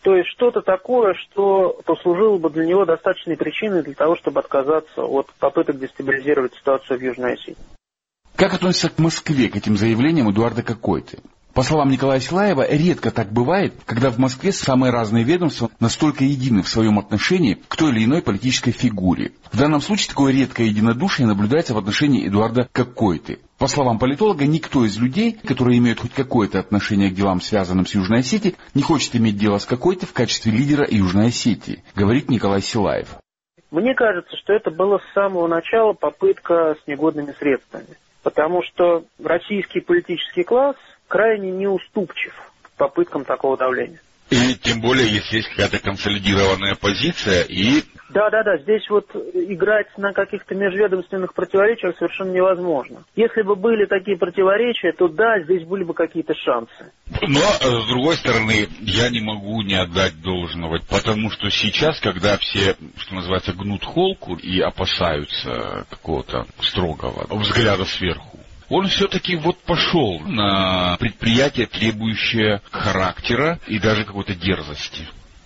То есть что-то такое, что послужило бы для него достаточной причиной для того, чтобы отказаться от попыток дестабилизировать ситуацию в Южной Осетии. Как относится к Москве, к этим заявлениям Эдуарда Кокойты? По словам Николая Силаева, редко так бывает, когда в Москве самые разные ведомства настолько едины в своем отношении к той или иной политической фигуре. В данном случае такое редкое единодушие наблюдается в отношении Эдуарда Кокойты. По словам политолога, никто из людей, которые имеют хоть какое-то отношение к делам, связанным с Южной Осетией, не хочет иметь дело с Кокойтой в качестве лидера Южной Осетии, говорит Николай Силаев. Мне кажется, что это было с самого начала попытка с негодными средствами. Потому что российский политический класс крайне неуступчив к попыткам такого давления. И тем более, если есть какая-то консолидированная позиция и... Да-да-да, здесь вот играть на каких-то межведомственных противоречиях совершенно невозможно. Если бы были такие противоречия, то да, здесь были бы какие-то шансы. Но, с другой стороны, я не могу не отдать должного, потому что сейчас, когда все, что называется, гнут холку и опасаются какого-то строгого взгляда сверху, он все-таки вот пошел на предприятие, требующее характера и даже какой-то дерзости.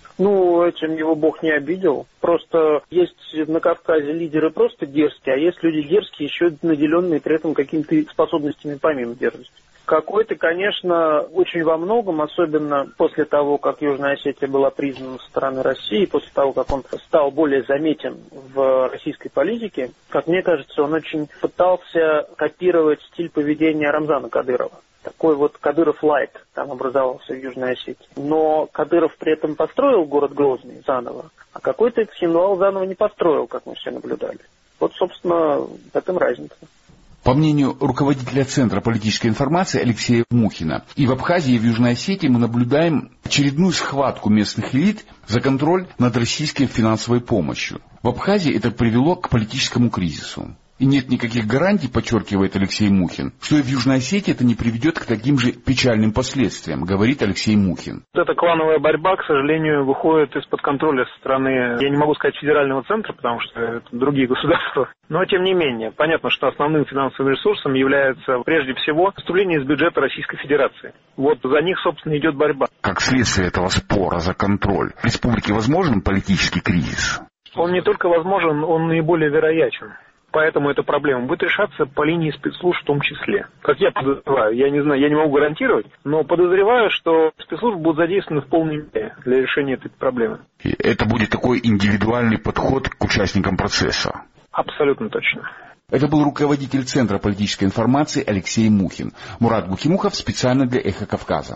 Ну, этим его Бог не обидел. Просто есть на Кавказе лидеры просто дерзкие, а есть люди дерзкие, еще наделенные при этом какими-то способностями помимо дерзости. Какой-то, конечно, очень во многом, особенно после того, как Южная Осетия была признана со стороны России, после того, как он стал более заметен в российской политике, как мне кажется, он очень пытался копировать стиль поведения Рамзана Кадырова. Такой вот Кадыров-лайт там образовался в Южной Осетии. Но Кадыров при этом построил город Грозный заново, а какой-то Цхинвал заново не построил, как мы все наблюдали. Вот, собственно, в этом разница. По мнению руководителя Центра политической информации Алексея Мухина, и в Абхазии, и в Южной Осетии мы наблюдаем очередную схватку местных элит за контроль над российской финансовой помощью. В Абхазии это привело к политическому кризису. И нет никаких гарантий, подчеркивает Алексей Мухин, что и в Южной Осетии это не приведет к таким же печальным последствиям, говорит Алексей Мухин. Эта клановая борьба, к сожалению, выходит из-под контроля со стороны, я не могу сказать федерального центра, потому что это другие государства, но тем не менее, понятно, что основным финансовым ресурсом является прежде всего поступление из бюджета Российской Федерации. Вот за них, собственно, идет борьба. Как следствие этого спора за контроль, в республике возможен политический кризис? Он не только возможен, он наиболее вероятен. Поэтому эта проблема будет решаться по линии спецслужб в том числе. Как я подозреваю, я не знаю, я не могу гарантировать, но подозреваю, что спецслужбы будут задействованы в полной мере для решения этой проблемы. И это будет такой индивидуальный подход к участникам процесса? Абсолютно точно. Это был руководитель Центра политической информации Алексей Мухин. Мурат Гухимухов специально для «Эхо Кавказа».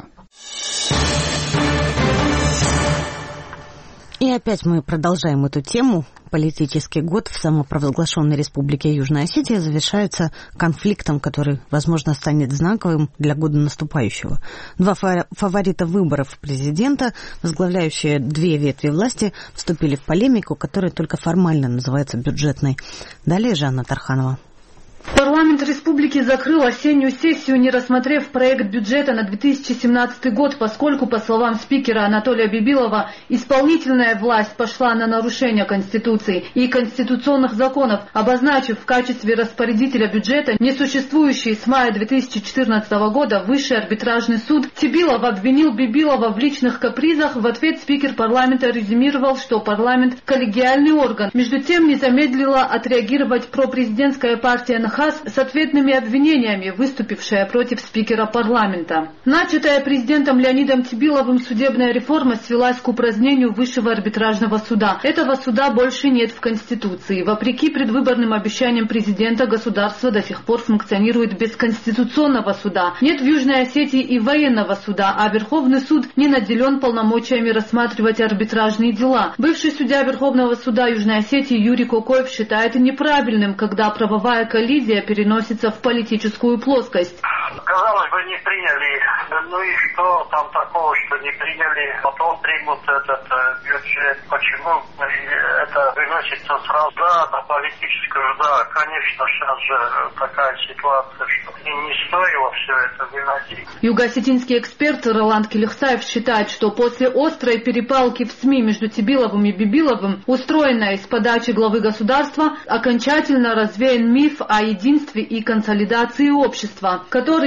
И опять мы продолжаем эту тему. Политический год в самопровозглашенной республике Южная Осетия завершается конфликтом, который, возможно, станет знаковым для года наступающего. Два фаворита выборов президента, возглавляющие две ветви власти, вступили в полемику, которая только формально называется бюджетной. Далее Жанна Тарханова. Парламент республики закрыл осеннюю сессию, не рассмотрев проект бюджета на две тысячи семнадцатый год, поскольку, по словам спикера Анатолия Бибилова, исполнительная власть пошла на нарушение Конституции и конституционных законов, обозначив в качестве распорядителя бюджета несуществующий с мая две тысячи четырнадцатого года Высший арбитражный суд. Тибилов обвинил Бибилова в личных капризах. В ответ спикер парламента резюмировал, что парламент – коллегиальный орган. Между тем, не замедлила отреагировать пропрезидентская партия «Нахас» с ответными обвинениями, выступившая против спикера парламента. Начатая президентом Леонидом Тибиловым судебная реформа свелась к упразднению Высшего арбитражного суда. Этого суда больше нет в Конституции. Вопреки предвыборным обещаниям президента, государство до сих пор функционирует без конституционного суда. Нет в Южной Осетии и военного суда, а Верховный суд не наделен полномочиями рассматривать арбитражные дела. Бывший судья Верховного суда Южной Осетии Юрий Кокоев считает неправильным, когда правовая коллизия переносится в политическую плоскость. Казалось бы, не приняли. Ну и что там такого, что не приняли? Потом примут этот бюджет. Почему это выносится сразу? Да, на политическую, да, конечно, сейчас же такая ситуация, что не стоило все это выносить. Юго-осетинский эксперт Роланд Келихсаев считает, что после острой перепалки в СМИ между Тибиловым и Бибиловым, устроенной с подачи главы государства, окончательно развеян миф о единстве и консолидации общества, который все эти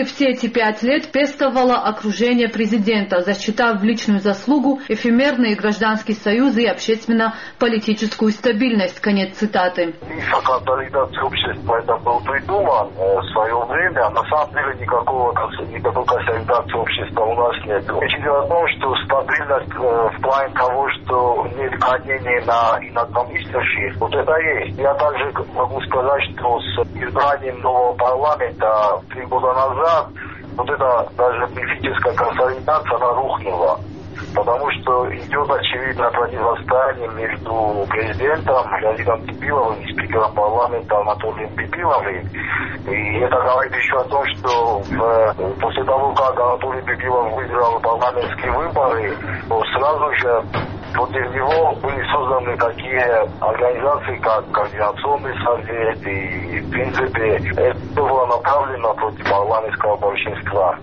эти пять лет пестовала окружение президента, засчитав в личную заслугу эфемерные гражданские союзы и общественно-политическую стабильность. Конец цитаты. Консолидация общества это был придуман в свое время. На самом деле никакого, никакой консолидации общества у нас нет. Речь идет о том, что стабильность в плане того, что нет гонений на инакомыслящих, вот это есть. Я также могу сказать, что с избранием нового парламента три года назад вот эта даже мифическая консолидация, она рухнула. Потому что идет очевидно противостояние между президентом Леонидом Бибиловым и спикером парламента Анатолием Бибиловым. И это говорит еще о том, что в, после того, как Анатолий Бибилов выиграл парламентские выборы, то сразу же против него были созданы такие организации, как Координационный совет, и, в принципе, это было направлено против парламентского большинства.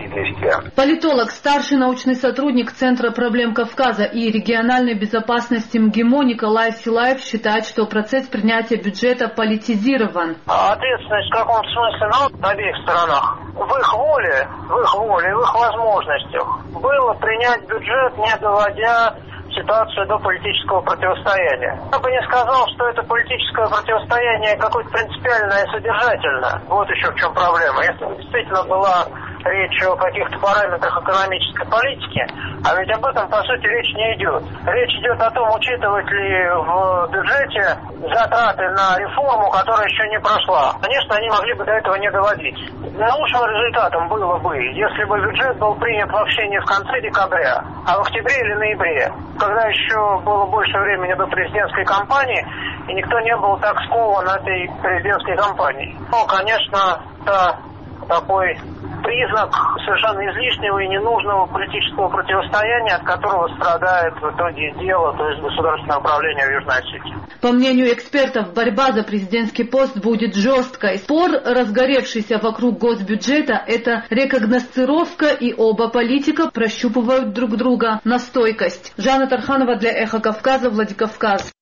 Политолог, старший научный сотрудник Центра проблем Кавказа и региональной безопасности МГИМО Николай Силаев считает, что процесс принятия бюджета политизирован. Ответственность в каком смысле ну, на обеих сторонах? В их воле, в их воле, в их возможностях было принять бюджет, не доводя ситуацию до политического противостояния. Я бы не сказал, что это политическое противостояние какое-то принципиальное и содержательное. Вот еще в чем проблема. Если действительно была речь о каких-то параметрах экономической политики, а ведь об этом, по сути, речь не идет. Речь идет о том, учитывать ли в бюджете затраты на реформу, которая еще не прошла. Конечно, они могли бы до этого не доводить. Наилучшим результатом было бы, если бы бюджет был принят вообще не в конце декабря, а в октябре или ноябре, когда еще было больше времени до президентской кампании, и никто не был так скован этой президентской кампанией. Ну, конечно, это такой признак совершенно излишнего и ненужного политического противостояния, от которого страдает в итоге дело, то есть государственное управление в Южной Осетии. По мнению экспертов, борьба за президентский пост будет жесткой. Спор, разгоревшийся вокруг госбюджета, это рекогносцировка, и оба политика прощупывают друг друга на стойкость. Жанна Тарханова для Эхо Кавказа, Владикавказ.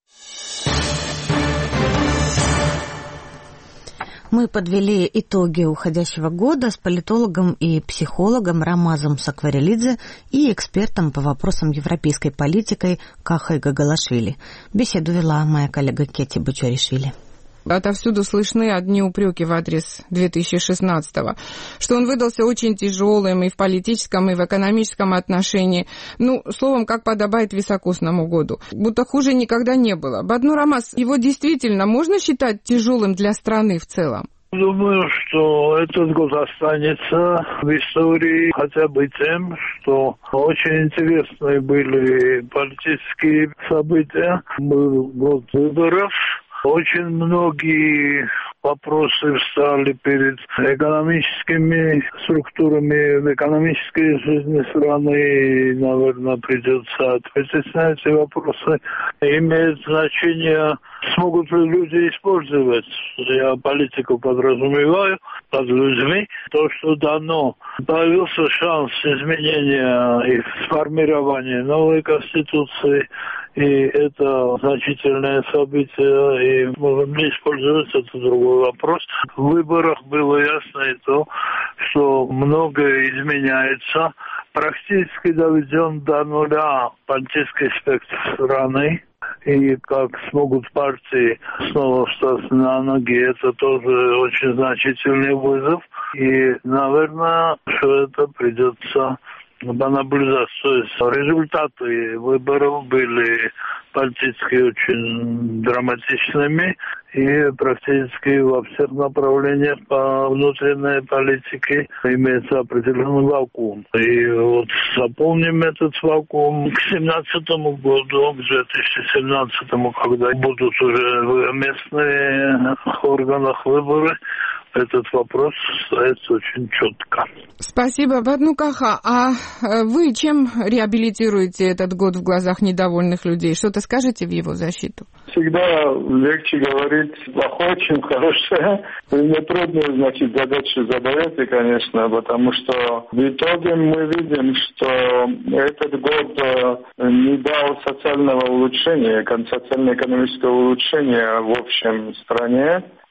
Мы подвели итоги уходящего года с политологом и психологом Рамазом Сакварелидзе и экспертом по вопросам европейской политики Кахой Гагалашвили. Беседу вела моя коллега Кетти Бочаришвили. Отовсюду слышны одни упреки в адрес две тысячи шестнадцатого, что он выдался очень тяжелым и в политическом, и в экономическом отношении. Ну, словом, как подобает високосному году. Будто хуже никогда не было. Баднур Рамаз, его действительно можно считать тяжелым для страны в целом? Думаю, что этот год останется в истории хотя бы тем, что очень интересные были политические события. Был год выборов. Очень многие вопросы встали перед экономическими структурами в экономической жизни страны, и, наверное, придется ответить на эти вопросы. Имеет значение, смогут ли люди использовать, я политику подразумеваю, под людьми, то, что дано. Появился шанс изменения и сформирования новой конституции, и это значительное событие, и можем ли использовать, это другой вопрос. В выборах было ясно и то, что многое изменяется. Практически доведен до нуля политический спектр страны. И как смогут партии снова встать на ноги, это тоже очень значительный вызов. И, наверное, что это придется наблюдать. То есть результаты выборов были политически очень драматичными, и практически во всех направлениях по внутренней политике имеется определенный вакуум. И вот заполним этот вакуум к семнадцатому году, к две тысячи семнадцатому, когда будут уже в местных органах выборы, этот вопрос стоит очень четко. Спасибо, Бадну Каха. А вы чем реабилитируете этот год в глазах недовольных людей? Что-то скажете в его защиту? Всегда легче говорить плохое, чем хорошее. Мне трудно, значит, задачу задаете, конечно, потому что в итоге мы видим, что этот год не дал социального улучшения, социально-экономического улучшения в общем стране.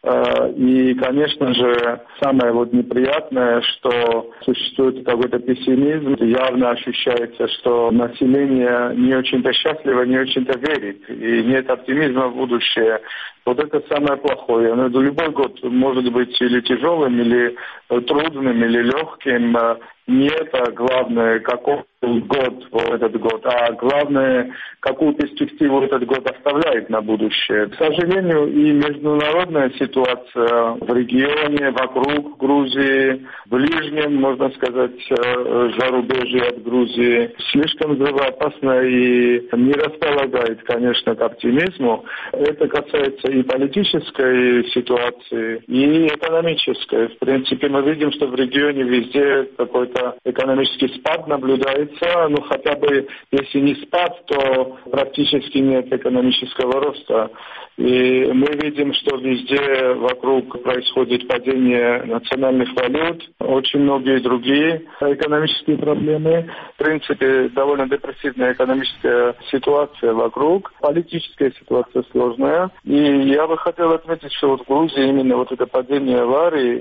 И, конечно же, самое вот неприятное, что существует какой-то пессимизм. Явно ощущается, что население не очень-то счастливо, не очень-то верит. И нет оптимизма в будущее. Вот это самое плохое. Но любой год может быть или тяжелым, или трудным, или легким. Не это главное, какой год этот год, а главное, какую перспективу этот год оставляет на будущее. К сожалению, и международная ситуация в регионе, вокруг Грузии, в ближнем, можно сказать, зарубежье от Грузии, слишком взрывоопасна и не располагает, конечно, к оптимизму. Это касается и политической ситуации, и экономической. В принципе, мы видим, что в регионе везде какой-то экономический спад наблюдается, ну хотя бы если не спад, то практически нет экономического роста. И мы видим, что везде вокруг происходит падение национальных валют, очень многие другие экономические проблемы. В принципе, довольно депрессивная экономическая ситуация вокруг, политическая ситуация сложная. И я бы хотел отметить, что вот в Грузии именно вот это падение лари,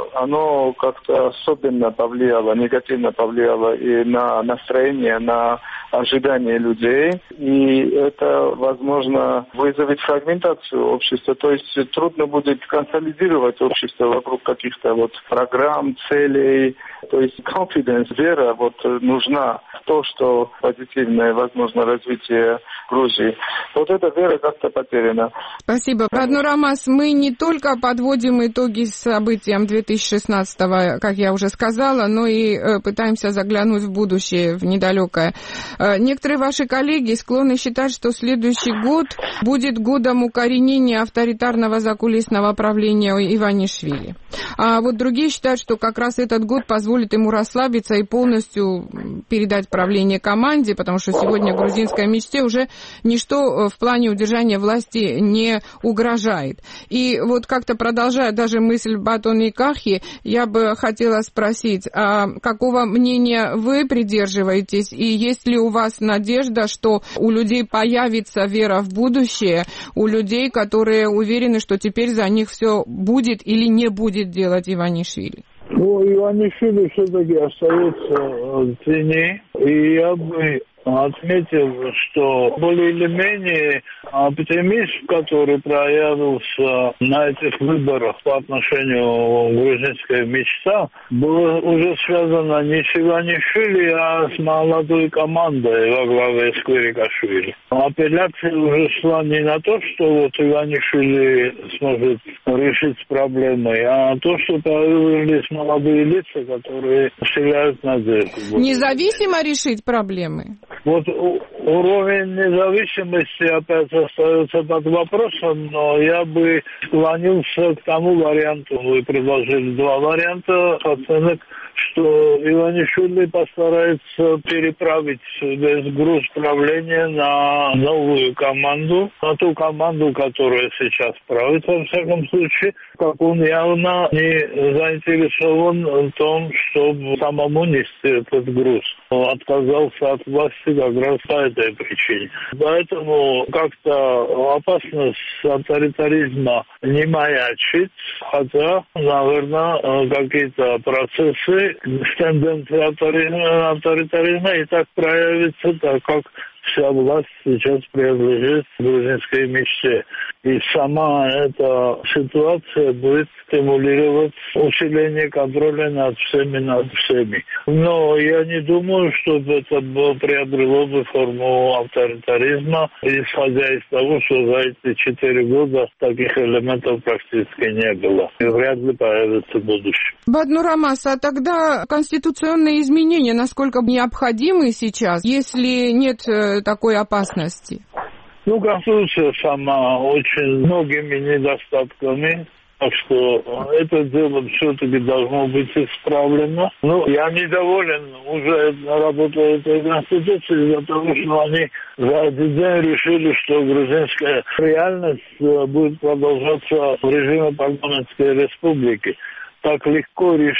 оно как-то особенно повлияло, негативно повлияло и на настроение, на ожидания людей. И это, возможно, вызовет фрагментацию общества. То есть трудно будет консолидировать общество вокруг каких-то вот программ, целей. То есть confidence, вера вот нужна в то, что позитивное, возможно, развитие Грузии. Вот эта вера как-то потеряна. Спасибо. Баднурамас, мы не только подводим итоги событиям две тысячи шестнадцатого, как я уже сказала, но и пытаемся заглянуть в будущее, в недалекое. Некоторые ваши коллеги склонны считать, что следующий год будет годом укоренения авторитарного закулисного правления Иванишвили. А вот другие считают, что как раз этот год позволит ему расслабиться и полностью передать правление команде, потому что сегодня грузинской мечте уже ничто в плане удержания власти не угрожает. И вот как-то продолжая даже мысль Батоны Кахи, я бы хотела спросить, а какого мнения вы придерживаетесь, и есть ли у вас надежда, что у людей появится вера в будущее, у людей, которые уверены, что теперь за них все будет или не будет делать Иванишвили? Ну, Иванишвили все-таки остается в тени, и я бы отметил, что более или менее оптимизм, который проявился на этих выборах по отношению к грузинской мечте, было уже связано не с Иванишвили, а с молодой командой во главе с Квирикашвили. Апелляция уже шла не на то, что вот Иванишвили сможет решить проблемы, а то, что появились молодые лица, которые вселяют надежду. Независимо решить проблемы? Вот уровень независимости опять остается под вопросом, но я бы склонился к тому варианту, вы предложили два варианта оценок, что Иванишвили постарается переправить весь груз правления на новую команду, на ту команду, которая сейчас правит, во всяком случае, как он явно не заинтересован в том, чтобы самому нести этот груз. Он отказался от власти как раз по этой причине. Поэтому как-то опасность авторитаризма не маячит, хотя, наверное, какие-то процессы с тенденцией авторитаризма, авторитаризма и так проявятся, так как вся власть сейчас принадлежит грузинской мечте. И сама эта ситуация будет стимулировать усиление контроля над всеми, над всеми. Но я не думаю, что это приобрело бы форму авторитаризма, исходя из того, что за эти четыре года таких элементов практически не было. И вряд ли появится в будущем. Баднурамас, а тогда конституционные изменения насколько необходимы сейчас, если нет такой опасности? Ну, Конституция сама очень многими недостатками, так что это дело все-таки должно быть исправлено. Ну, я недоволен уже работой этой Конституции из-за того, что они за один день решили, что грузинская реальность будет продолжаться в режиме парламентской республики. Так легко решить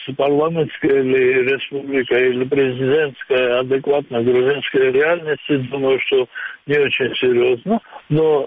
парламентская или республика, или президентская адекватно грузинской реальности, думаю, что не очень серьезно. Но э,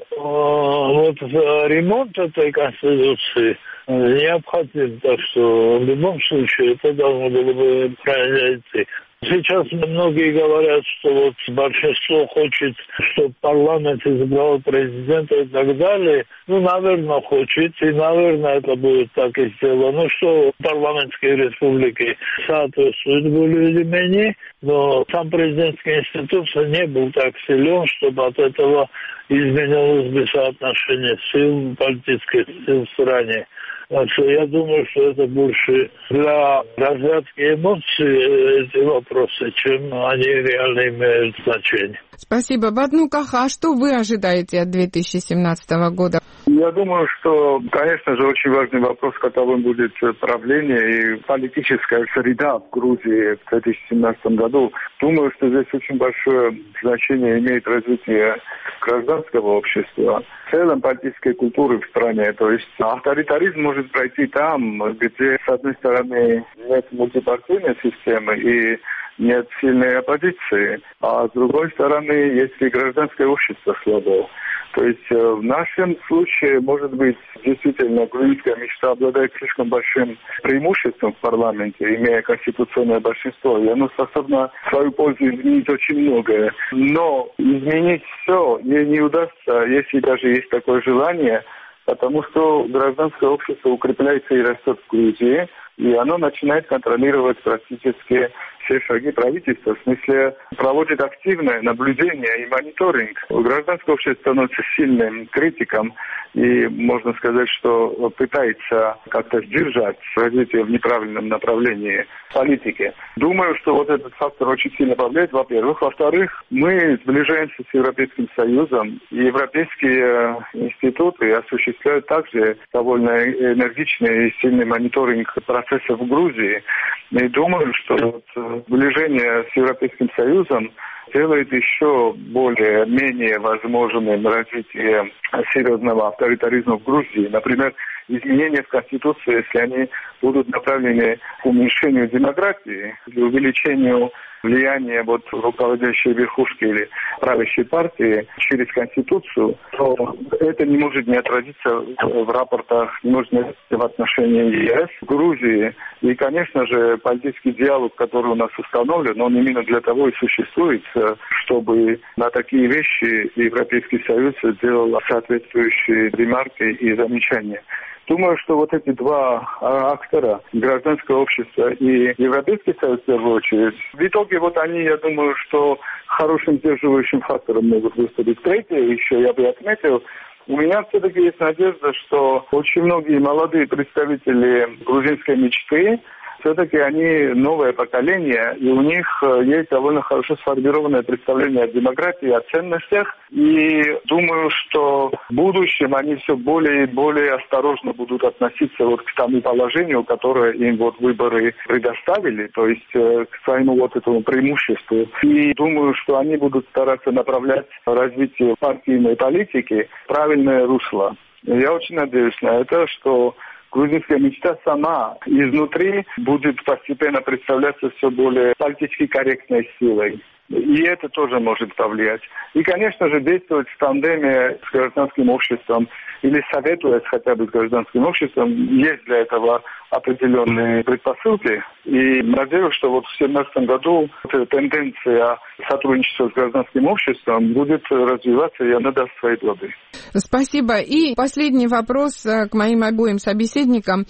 вот ремонт этой конституции необходим, так что в любом случае это должно было бы произойти. Сейчас многие говорят, что вот большинство хочет, чтобы парламент избрал президента и так далее. Ну, наверное, хочет, и, наверное, это будет так и сделано, что парламентские республики соответствуют более или менее, но сам президентский институт не был так силен, чтобы от этого изменилось бы соотношение сил, политических сил в стране. Так что я думаю, что это больше для разрядки эмоций эти вопросы, чем они реально имеют значение. Спасибо. Бадну Каха, а что вы ожидаете от две тысячи семнадцатого года? Я думаю, что, конечно же, очень важный вопрос, каковым будет правление и политическая среда в Грузии в две тысячи семнадцатом году. Думаю, что здесь очень большое значение имеет развитие гражданского общества, в целом политической культуры в стране. То есть авторитаризм может пройти там, где, с одной стороны, нет мультипартийной системы и нет сильной оппозиции, а с другой стороны, есть и гражданское общество слабое. То есть в нашем случае, может быть, действительно, грузинская мечта обладает слишком большим преимуществом в парламенте, имея конституционное большинство, и оно способно в свою пользу изменить очень многое. Но изменить все ей не удастся, если даже есть такое желание, потому что гражданское общество укрепляется и растет в Грузии, и оно начинает контролировать практически все шаги правительства, в смысле проводит активное наблюдение и мониторинг. Гражданское общество становится сильным критиком и, можно сказать, что пытается как-то сдержать развитие в неправильном направлении политики. Думаю, что вот этот фактор очень сильно повлияет, во-первых. Во-вторых, мы сближаемся с Европейским Союзом, и европейские институты осуществляют также довольно энергичный и сильный мониторинг процессов в Грузии. И думаю, что вот сближение с Европейским Союзом делает еще более-менее возможным развитие серьезного авторитаризма в Грузии. Например, изменения в Конституции, если они будут направлены к уменьшению демократии, к увеличению влияния вот руководящей верхушки или правящей партии через Конституцию, то это не может не отразиться в рапортах, не может не отразиться в отношении ЕС, Грузии. И, конечно же, политический диалог, который у нас установлен, он именно для того и существует, чтобы на такие вещи Европейский Союз сделал соответствующие ремарки и замечания. Думаю, что вот эти два актора, гражданское общество и Европейский Союз, в первую очередь, в итоге вот они, я думаю, что хорошим сдерживающим фактором могут выступить. Третье еще я бы отметил, у меня все-таки есть надежда, что очень многие молодые представители грузинской мечты, все-таки они новое поколение, и у них есть довольно хорошо сформированное представление о демократии, о ценностях. И думаю, что в будущем они все более и более осторожно будут относиться вот к тому положению, которое им вот выборы предоставили, то есть к своему вот этому преимуществу. И думаю, что они будут стараться направлять развитие партийной политики в правильное русло. Я очень надеюсь на это, что грузинская мечта сама изнутри будет постепенно представляться все более политически корректной силой. И это тоже может повлиять. И, конечно же, действовать в тандеме с гражданским обществом или советуясь хотя бы с гражданским обществом, есть для этого определенные предпосылки. И надеюсь, что вот в две тысячи семнадцатом году эта тенденция сотрудничества с гражданским обществом будет развиваться, и она даст свои плоды. Спасибо. И последний вопрос к моим обоим собеседникам.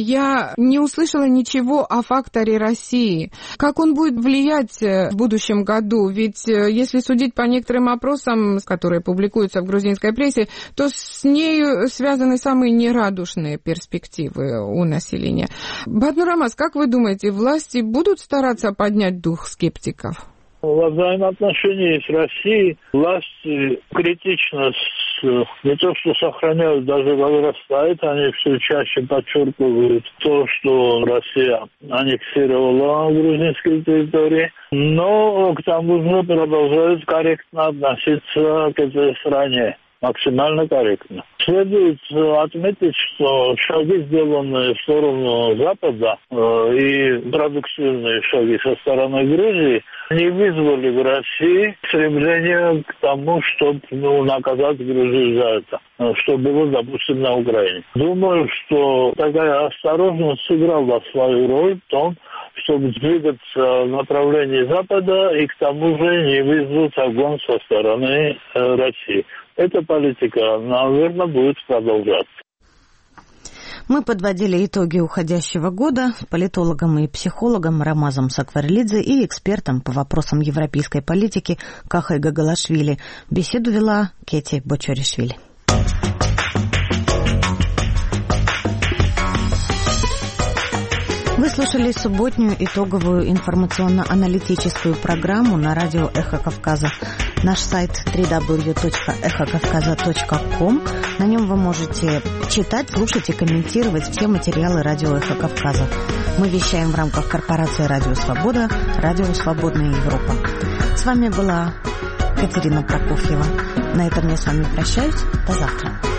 Я не услышала ничего о факторе России. Как он будет влиять в будущем году? Ведь если судить по некоторым опросам, которые публикуются в грузинской прессе, то с нею связаны самые нерадушные перспективы у населения. Бадну Рамаз, как вы думаете, власти будут стараться поднять дух скептиков? Во взаимоотношении с Россией власти критично с, не то что сохраняют, даже возрастает, они все чаще подчеркивают то, что Россия аннексировала грузинские территории, но к тому же продолжают корректно относиться к этой стране. максимально корректно. Следует отметить, что шаги, сделанные в сторону Запада, э, и продуктивные шаги со стороны Грузии, не вызвали в России стремление к тому, чтобы ну, наказать Грузию за это, что было, допустим, на Украине. Думаю, что такая осторожность сыграла свою роль в том, чтобы двигаться в направлении Запада и к тому же не вызвать огонь со стороны э, России. Эта политика, наверное, будет продолжаться. Мы подводили итоги уходящего года с политологом и психологом Рамазом Сакварелидзе и экспертом по вопросам европейской политики Кахой Гагалашвили. Беседу вела Кети Бочоришвили. Вы слушали субботнюю итоговую информационно-аналитическую программу на радио «Эхо Кавказа». Наш сайт дабл ю дабл ю дабл ю точка эхо кавказа точка ком. На нем вы можете читать, слушать и комментировать все материалы радио «Эхо Кавказа». Мы вещаем в рамках корпорации «Радио Свобода», «Радио Свободная Европа». С вами была Катерина Прокофьева. На этом я с вами прощаюсь. До завтра.